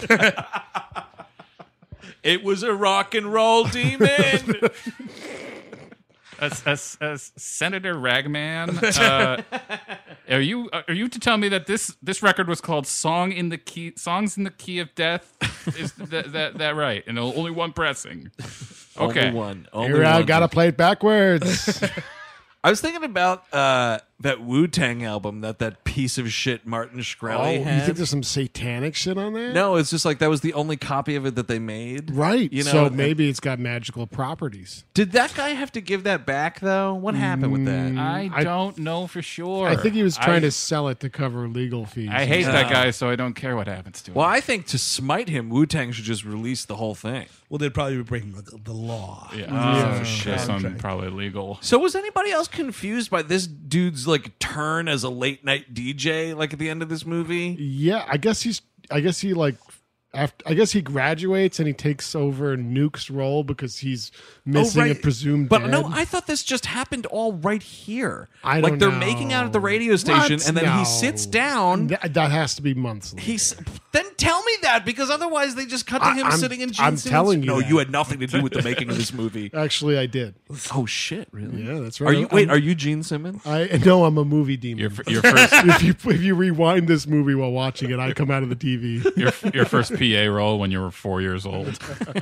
Speaker 1: It was a rock and roll demon.
Speaker 3: As Senator Ragman, are you to tell me that this record was called "Songs in the Key of Death"? Is that right? And only one pressing. Okay,
Speaker 1: only one.
Speaker 4: Here I gotta play it backwards.
Speaker 1: I was thinking about that Wu-Tang album that piece of shit Martin Shkreli
Speaker 4: You
Speaker 1: had.
Speaker 4: think there's some satanic shit on there?
Speaker 1: No, it's just like that was the only copy of it that they made.
Speaker 4: Right.
Speaker 1: You know,
Speaker 4: so maybe it's got magical properties.
Speaker 1: Did that guy have to give that back though? What happened with that?
Speaker 3: I don't know for sure.
Speaker 4: I think he was trying to sell it to cover legal fees.
Speaker 3: I hate that guy, so I don't care what happens to him.
Speaker 1: Well, I think to smite him, Wu-Tang should just release the whole thing.
Speaker 2: Well, they'd probably be breaking the law.
Speaker 3: Yeah, shit. Something probably illegal.
Speaker 1: So was anybody else confused by this dude's like turn as a late night DJ like at the end of this movie?
Speaker 4: Yeah, I guess he graduates and he takes over Nuke's role because he's missing a presumed
Speaker 1: But
Speaker 4: dead.
Speaker 1: no, I thought this just happened all right here.
Speaker 4: I
Speaker 1: like
Speaker 4: don't
Speaker 1: they're
Speaker 4: know.
Speaker 1: making out at the radio station,
Speaker 4: What?
Speaker 1: and then
Speaker 4: No.
Speaker 1: he sits down.
Speaker 4: That has to be months later.
Speaker 1: Then tell me that, because otherwise they just cut to him sitting in Gene
Speaker 4: I'm
Speaker 1: Simmons.
Speaker 4: telling you
Speaker 1: No,
Speaker 4: that.
Speaker 1: you had nothing to do with the making of this movie.
Speaker 4: Actually, I did.
Speaker 1: Oh shit! Really?
Speaker 4: Yeah, that's right.
Speaker 1: Are you Gene Simmons?
Speaker 4: I know I'm a movie demon.
Speaker 3: Your first
Speaker 4: if you rewind this movie while watching it, I come out of the TV.
Speaker 3: your first PA role when you were 4 years old.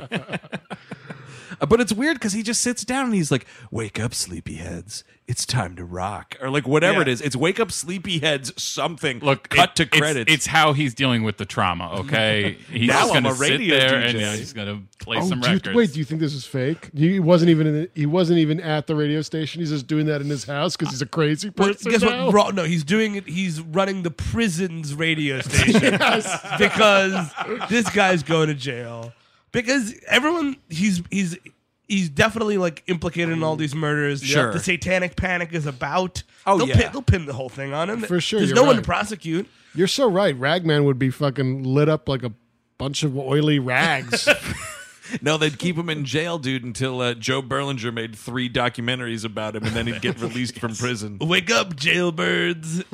Speaker 1: But it's weird because he just sits down and he's like, "Wake up, sleepyheads! It's time to rock," or like whatever it is. It's "Wake up, sleepyheads!" Something.
Speaker 3: Look,
Speaker 1: cut to credits.
Speaker 3: It's how he's dealing with the trauma. Okay, he's
Speaker 1: Now
Speaker 3: just
Speaker 1: I'm
Speaker 3: going
Speaker 1: a
Speaker 3: to sit
Speaker 1: radio
Speaker 3: there
Speaker 1: DJ.
Speaker 3: and he's going to play
Speaker 4: Oh,
Speaker 3: some
Speaker 4: do you,
Speaker 3: records.
Speaker 4: wait, do you think this is fake? He wasn't even at the radio station. He's just doing that in his house because he's a crazy
Speaker 2: Well,
Speaker 4: person.
Speaker 2: guess
Speaker 4: now?
Speaker 2: what? No, he's doing it. He's running the prison's radio station because this guy's going to jail. Because everyone, he's definitely like implicated in all these murders.
Speaker 1: Sure.
Speaker 2: The Satanic Panic is about.
Speaker 1: Oh,
Speaker 2: they'll
Speaker 1: yeah.
Speaker 2: they'll pin the whole thing on him.
Speaker 4: For sure,
Speaker 2: There's
Speaker 4: you're
Speaker 2: no one to
Speaker 4: right.
Speaker 2: prosecute.
Speaker 4: You're so right. Ragman would be fucking lit up like a bunch of oily rags.
Speaker 1: No, they'd keep him in jail, dude, until Joe Berlinger made 3 documentaries about him, and then he'd get released from prison.
Speaker 2: Wake up, jailbirds.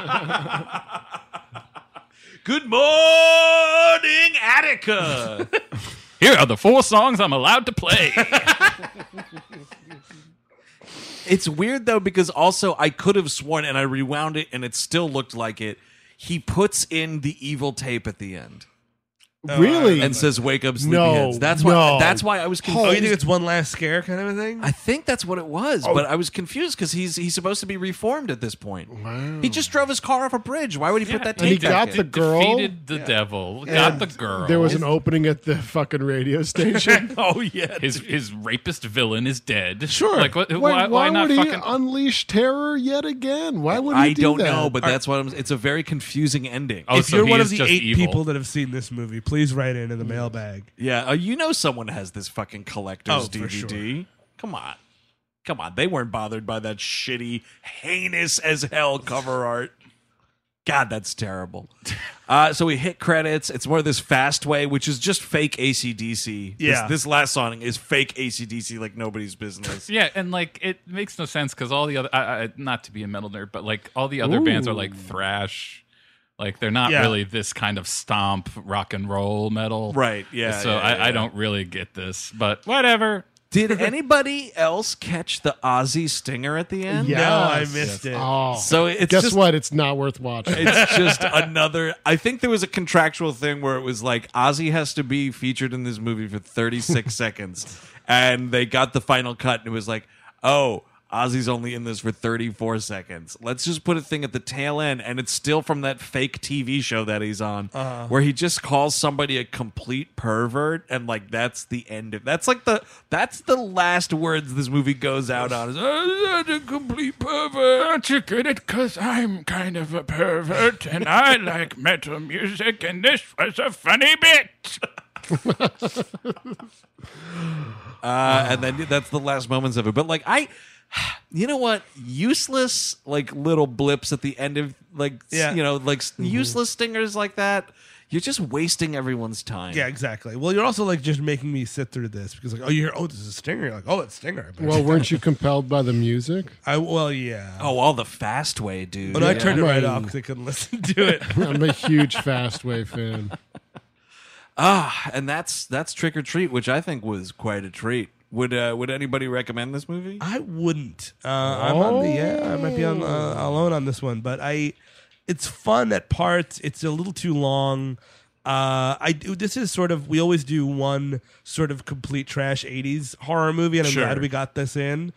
Speaker 1: Good morning, Attica.
Speaker 3: Here are the 4 songs I'm allowed to play.
Speaker 1: It's weird though, because also I could have sworn, and I rewound it, and it still looked like it. He puts in the evil tape at the end.
Speaker 4: Really?
Speaker 1: And says, "Wake up,
Speaker 4: No,
Speaker 1: sleepyheads." That's why I was confused.
Speaker 2: Oh, you think it's one last scare kind of a thing?
Speaker 1: I think that's what it was, but I was confused because he's supposed to be reformed at this point.
Speaker 4: Wow.
Speaker 1: He just drove his car off a bridge. Why would he put that
Speaker 4: And he
Speaker 1: tape
Speaker 4: got
Speaker 1: back
Speaker 4: the
Speaker 1: in?
Speaker 4: girl.
Speaker 3: Defeated the devil. Got
Speaker 4: And
Speaker 3: the girl.
Speaker 4: There was an opening at the fucking radio station.
Speaker 1: Oh yeah,
Speaker 3: his rapist villain is dead.
Speaker 4: Sure.
Speaker 3: Like why
Speaker 4: why
Speaker 3: not
Speaker 4: would he
Speaker 3: fucking
Speaker 4: unleash terror yet again? Why would he
Speaker 1: I
Speaker 4: do
Speaker 1: don't
Speaker 4: that?
Speaker 1: know, but that's what it's a very confusing ending.
Speaker 3: Oh,
Speaker 2: If
Speaker 3: so
Speaker 2: you're
Speaker 3: he
Speaker 2: one
Speaker 3: is
Speaker 2: of the
Speaker 3: just
Speaker 2: 8
Speaker 3: evil.
Speaker 2: people that have seen this movie, please write in the mailbag.
Speaker 1: Yeah, you know someone has this fucking collector's
Speaker 2: Oh, for
Speaker 1: DVD. Come on. They weren't bothered by that shitty, heinous as hell cover art. God, that's terrible. So we hit credits. It's more of this fast way, which is just fake AC/DC.
Speaker 2: Yeah.
Speaker 1: This last song is fake AC/DC like nobody's business.
Speaker 3: Yeah, and like it makes no sense because all the other, not to be a metal nerd, but like all the other bands are like thrash. Like they're not really this kind of stomp rock and roll metal,
Speaker 1: Right, yeah,
Speaker 3: So
Speaker 1: yeah,
Speaker 3: I don't really get this, but whatever.
Speaker 1: Did anybody else catch the Ozzy stinger at the end?
Speaker 4: Yes.
Speaker 2: No, I missed it.
Speaker 4: Oh,
Speaker 1: So it's
Speaker 4: guess
Speaker 1: just
Speaker 4: what? It's not worth watching.
Speaker 1: It's just another. I think there was a contractual thing where it was like Ozzy has to be featured in this movie for 36 seconds, and they got the final cut, and it was like, oh, Ozzy's only in this for 34 seconds. Let's just put a thing at the tail end, and it's still from that fake TV show that he's on, where he just calls somebody a complete pervert, and like that's the end of. That's the last words this movie goes out on. Is a complete pervert.
Speaker 3: Aren't you good at? Because I'm kind of a pervert, and I like metal music, and this was a funny bit.
Speaker 1: And then that's the last moments of it. But like you know what? Useless like little blips at the end of like useless stingers like that. You're just wasting everyone's time.
Speaker 2: Yeah, exactly. Well, you're also like just making me sit through this because like, oh, you hear, oh, this is Stinger. You're like, oh, it's Stinger.
Speaker 4: Well, weren't you compelled by the music?
Speaker 2: Yeah.
Speaker 1: Oh, all the fast way, dude.
Speaker 2: But I turned it right
Speaker 4: Right.
Speaker 2: off because I couldn't listen to it.
Speaker 4: I'm a huge Fastway fan.
Speaker 1: And that's Trick or Treat, which I think was quite a treat. Would anybody recommend this movie?
Speaker 2: I wouldn't. I might be on alone on this one, but it's fun at parts. It's a little too long. This is sort of, we always do one sort of complete trash 80s horror movie, and I'm
Speaker 3: Sure.
Speaker 2: glad we got this in.
Speaker 3: Yeah.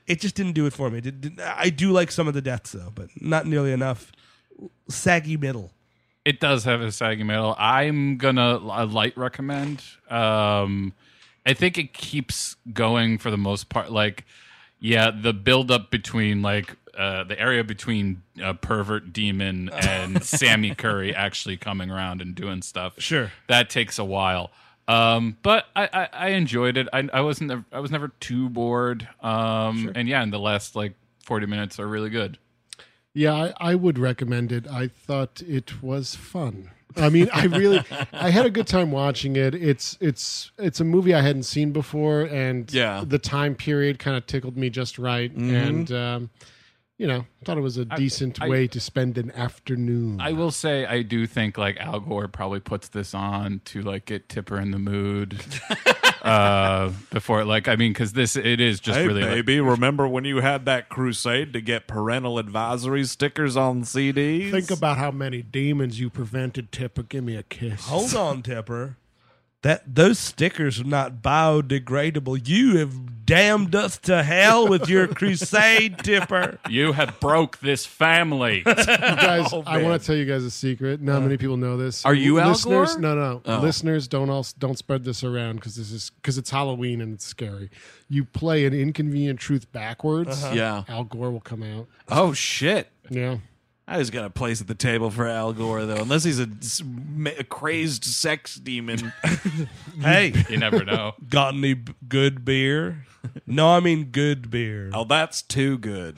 Speaker 2: it just didn't do it for me. I do like some of the deaths though, but not nearly enough. Saggy middle.
Speaker 3: It does have a saggy middle. I'm gonna light recommend. I think it keeps going for the most part. Like, yeah, the build up between like the area between pervert demon and Sammy Curry actually coming around and doing stuff.
Speaker 2: Sure,
Speaker 3: that takes a while. But I enjoyed it. I was never too bored. Sure. And yeah, in the last like 40 minutes are really good.
Speaker 4: Yeah, I would recommend it. I thought it was fun. I mean, I had a good time watching it. It's a movie I hadn't seen before, and the time period kind of tickled me just right. Mm-hmm. And thought it was a decent way to spend an afternoon.
Speaker 3: I will say, I do think like Al Gore probably puts this on to like get Tipper in the mood. Before, like, I mean, because it is just really.
Speaker 1: Hey, baby, remember when you had that crusade to get parental advisory stickers on CDs?
Speaker 4: Think about how many demons you prevented, Tipper. Give me a kiss.
Speaker 2: Hold on, Tipper. Those stickers are not biodegradable. You have damned us to hell with your crusade, Tipper.
Speaker 3: You have broke this family.
Speaker 4: You guys, I want to tell you guys a secret. Not many people know this.
Speaker 1: Are you
Speaker 4: listeners?
Speaker 1: Al Gore?
Speaker 4: No.
Speaker 1: Oh.
Speaker 4: Listeners, don't spread this around because it's Halloween and it's scary. You play an inconvenient truth backwards.
Speaker 1: Yeah,
Speaker 4: Al Gore will come out.
Speaker 1: Oh shit.
Speaker 4: Yeah.
Speaker 1: I just got a place at the table for Al Gore, though, unless he's a crazed sex demon.
Speaker 2: Hey,
Speaker 3: you never know.
Speaker 2: Got any good beer? No, I mean good beer.
Speaker 1: Oh, that's too good.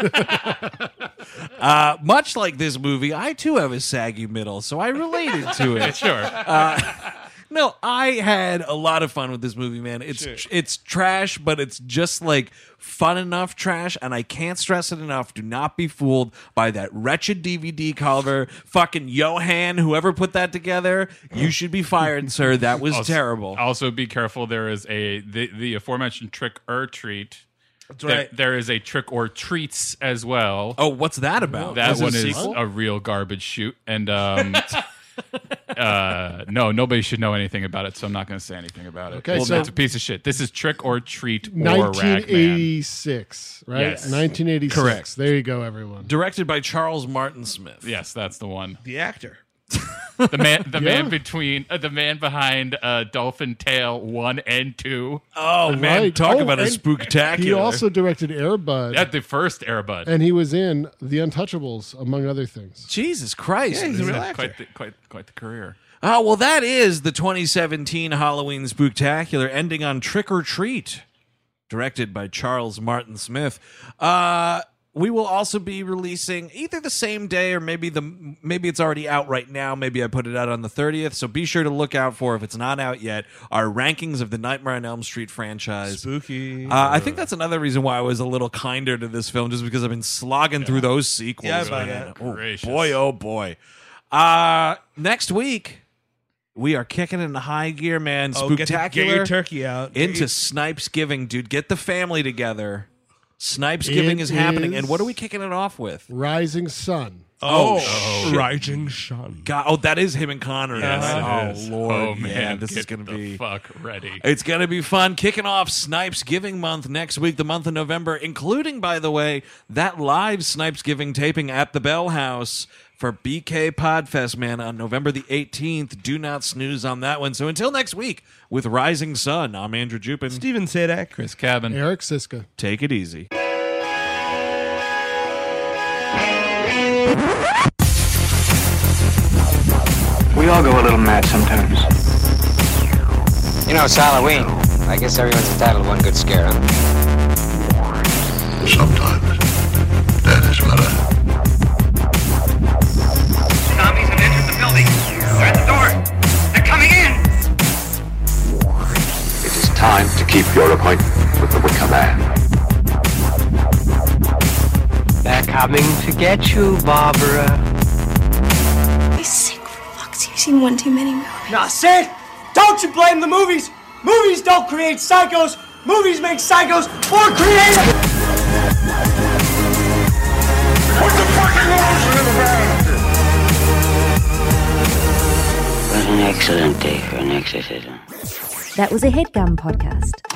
Speaker 1: Much like this movie, I too have a saggy middle, so I related to it.
Speaker 3: Sure.
Speaker 1: No, I had a lot of fun with this movie, man. It's trash, but it's just like fun enough trash, and I can't stress it enough. Do not be fooled by that wretched DVD cover. Fucking Johan, whoever put that together, you should be fired, sir. That was terrible.
Speaker 3: Also, be careful. There is the aforementioned Trick or Treat.
Speaker 2: That's right.
Speaker 3: There is a Trick or Treats as well.
Speaker 1: Oh, what's that about?
Speaker 3: That one is a real garbage shoot, and no, nobody should know anything about it, so I'm not going to say anything about it.
Speaker 4: Okay,
Speaker 3: well,
Speaker 4: so
Speaker 3: it's a piece of shit. This is Trick or Treat or
Speaker 4: 1986, right?
Speaker 3: Yes.
Speaker 4: 1986.
Speaker 1: Correct.
Speaker 4: There you go, everyone.
Speaker 1: Directed by Charles Martin Smith.
Speaker 3: Yes, that's the one.
Speaker 2: The actor.
Speaker 3: The man behind Dolphin Tale 1 and 2.
Speaker 1: Oh, man,
Speaker 4: right.
Speaker 1: talk about a spooktacular.
Speaker 4: He also directed Air Bud.
Speaker 3: At the first Air Bud.
Speaker 4: And he was in The Untouchables, among other things.
Speaker 1: Jesus Christ.
Speaker 2: Yeah, he's a real actor.
Speaker 3: Quite the career.
Speaker 1: Oh, well, that is the 2017 Halloween Spooktacular, ending on Trick or Treat, directed by Charles Martin Smith. We will also be releasing either the same day or maybe it's already out right now. Maybe I put it out on the 30th. So be sure to look out for, if it's not out yet, our rankings of the Nightmare on Elm Street franchise.
Speaker 2: Spooky.
Speaker 1: I think that's another reason why I was a little kinder to this film, just because I've been slogging through those sequels.
Speaker 2: Yeah,
Speaker 1: man.
Speaker 3: Gracious.
Speaker 1: Oh boy. Next week, we are kicking into high gear, man. Spooktacular.
Speaker 2: Get your turkey out.
Speaker 1: Into Snipes-giving, dude. Get the family together. Snipes-giving is happening. And what are we kicking it off with?
Speaker 4: Rising Sun.
Speaker 1: Oh,
Speaker 2: Rising Sun.
Speaker 1: God, that is him and Connor.
Speaker 3: Yes,
Speaker 1: Lord.
Speaker 3: Oh, man.
Speaker 1: Yeah, this is
Speaker 3: Get
Speaker 1: going to
Speaker 3: the
Speaker 1: be...
Speaker 3: fuck ready.
Speaker 1: It's going to be fun. Kicking off Snipes-giving month next week, the month of November, including, by the way, that live Snipes-giving taping at the Bell House for BK Podfest, man, on November the 18th. Do not snooze on that one. So until next week, with Rising Sun, I'm Andrew Jupin.
Speaker 2: Steven Sadak.
Speaker 3: Chris Cabin.
Speaker 4: Eric Siska.
Speaker 1: Take it easy.
Speaker 5: We all go a little mad sometimes.
Speaker 6: You know, it's Halloween. I guess everyone's entitled to one good scare, huh?
Speaker 7: Sometimes that is murder.
Speaker 8: Zombies have entered the building. They're at the door. They're coming in.
Speaker 7: It is time to keep your appointment with the Wicker Man.
Speaker 10: They're coming to get you, Barbara.
Speaker 9: He's sick for fuck's. You've seen one too many movies.
Speaker 10: Now, Sid, don't you blame the movies. Movies don't create psychos. Movies make psychos more creative.
Speaker 7: What's the fucking rules in the band?
Speaker 11: What an excellent day for an exorcism.
Speaker 12: That was a HeadGum podcast.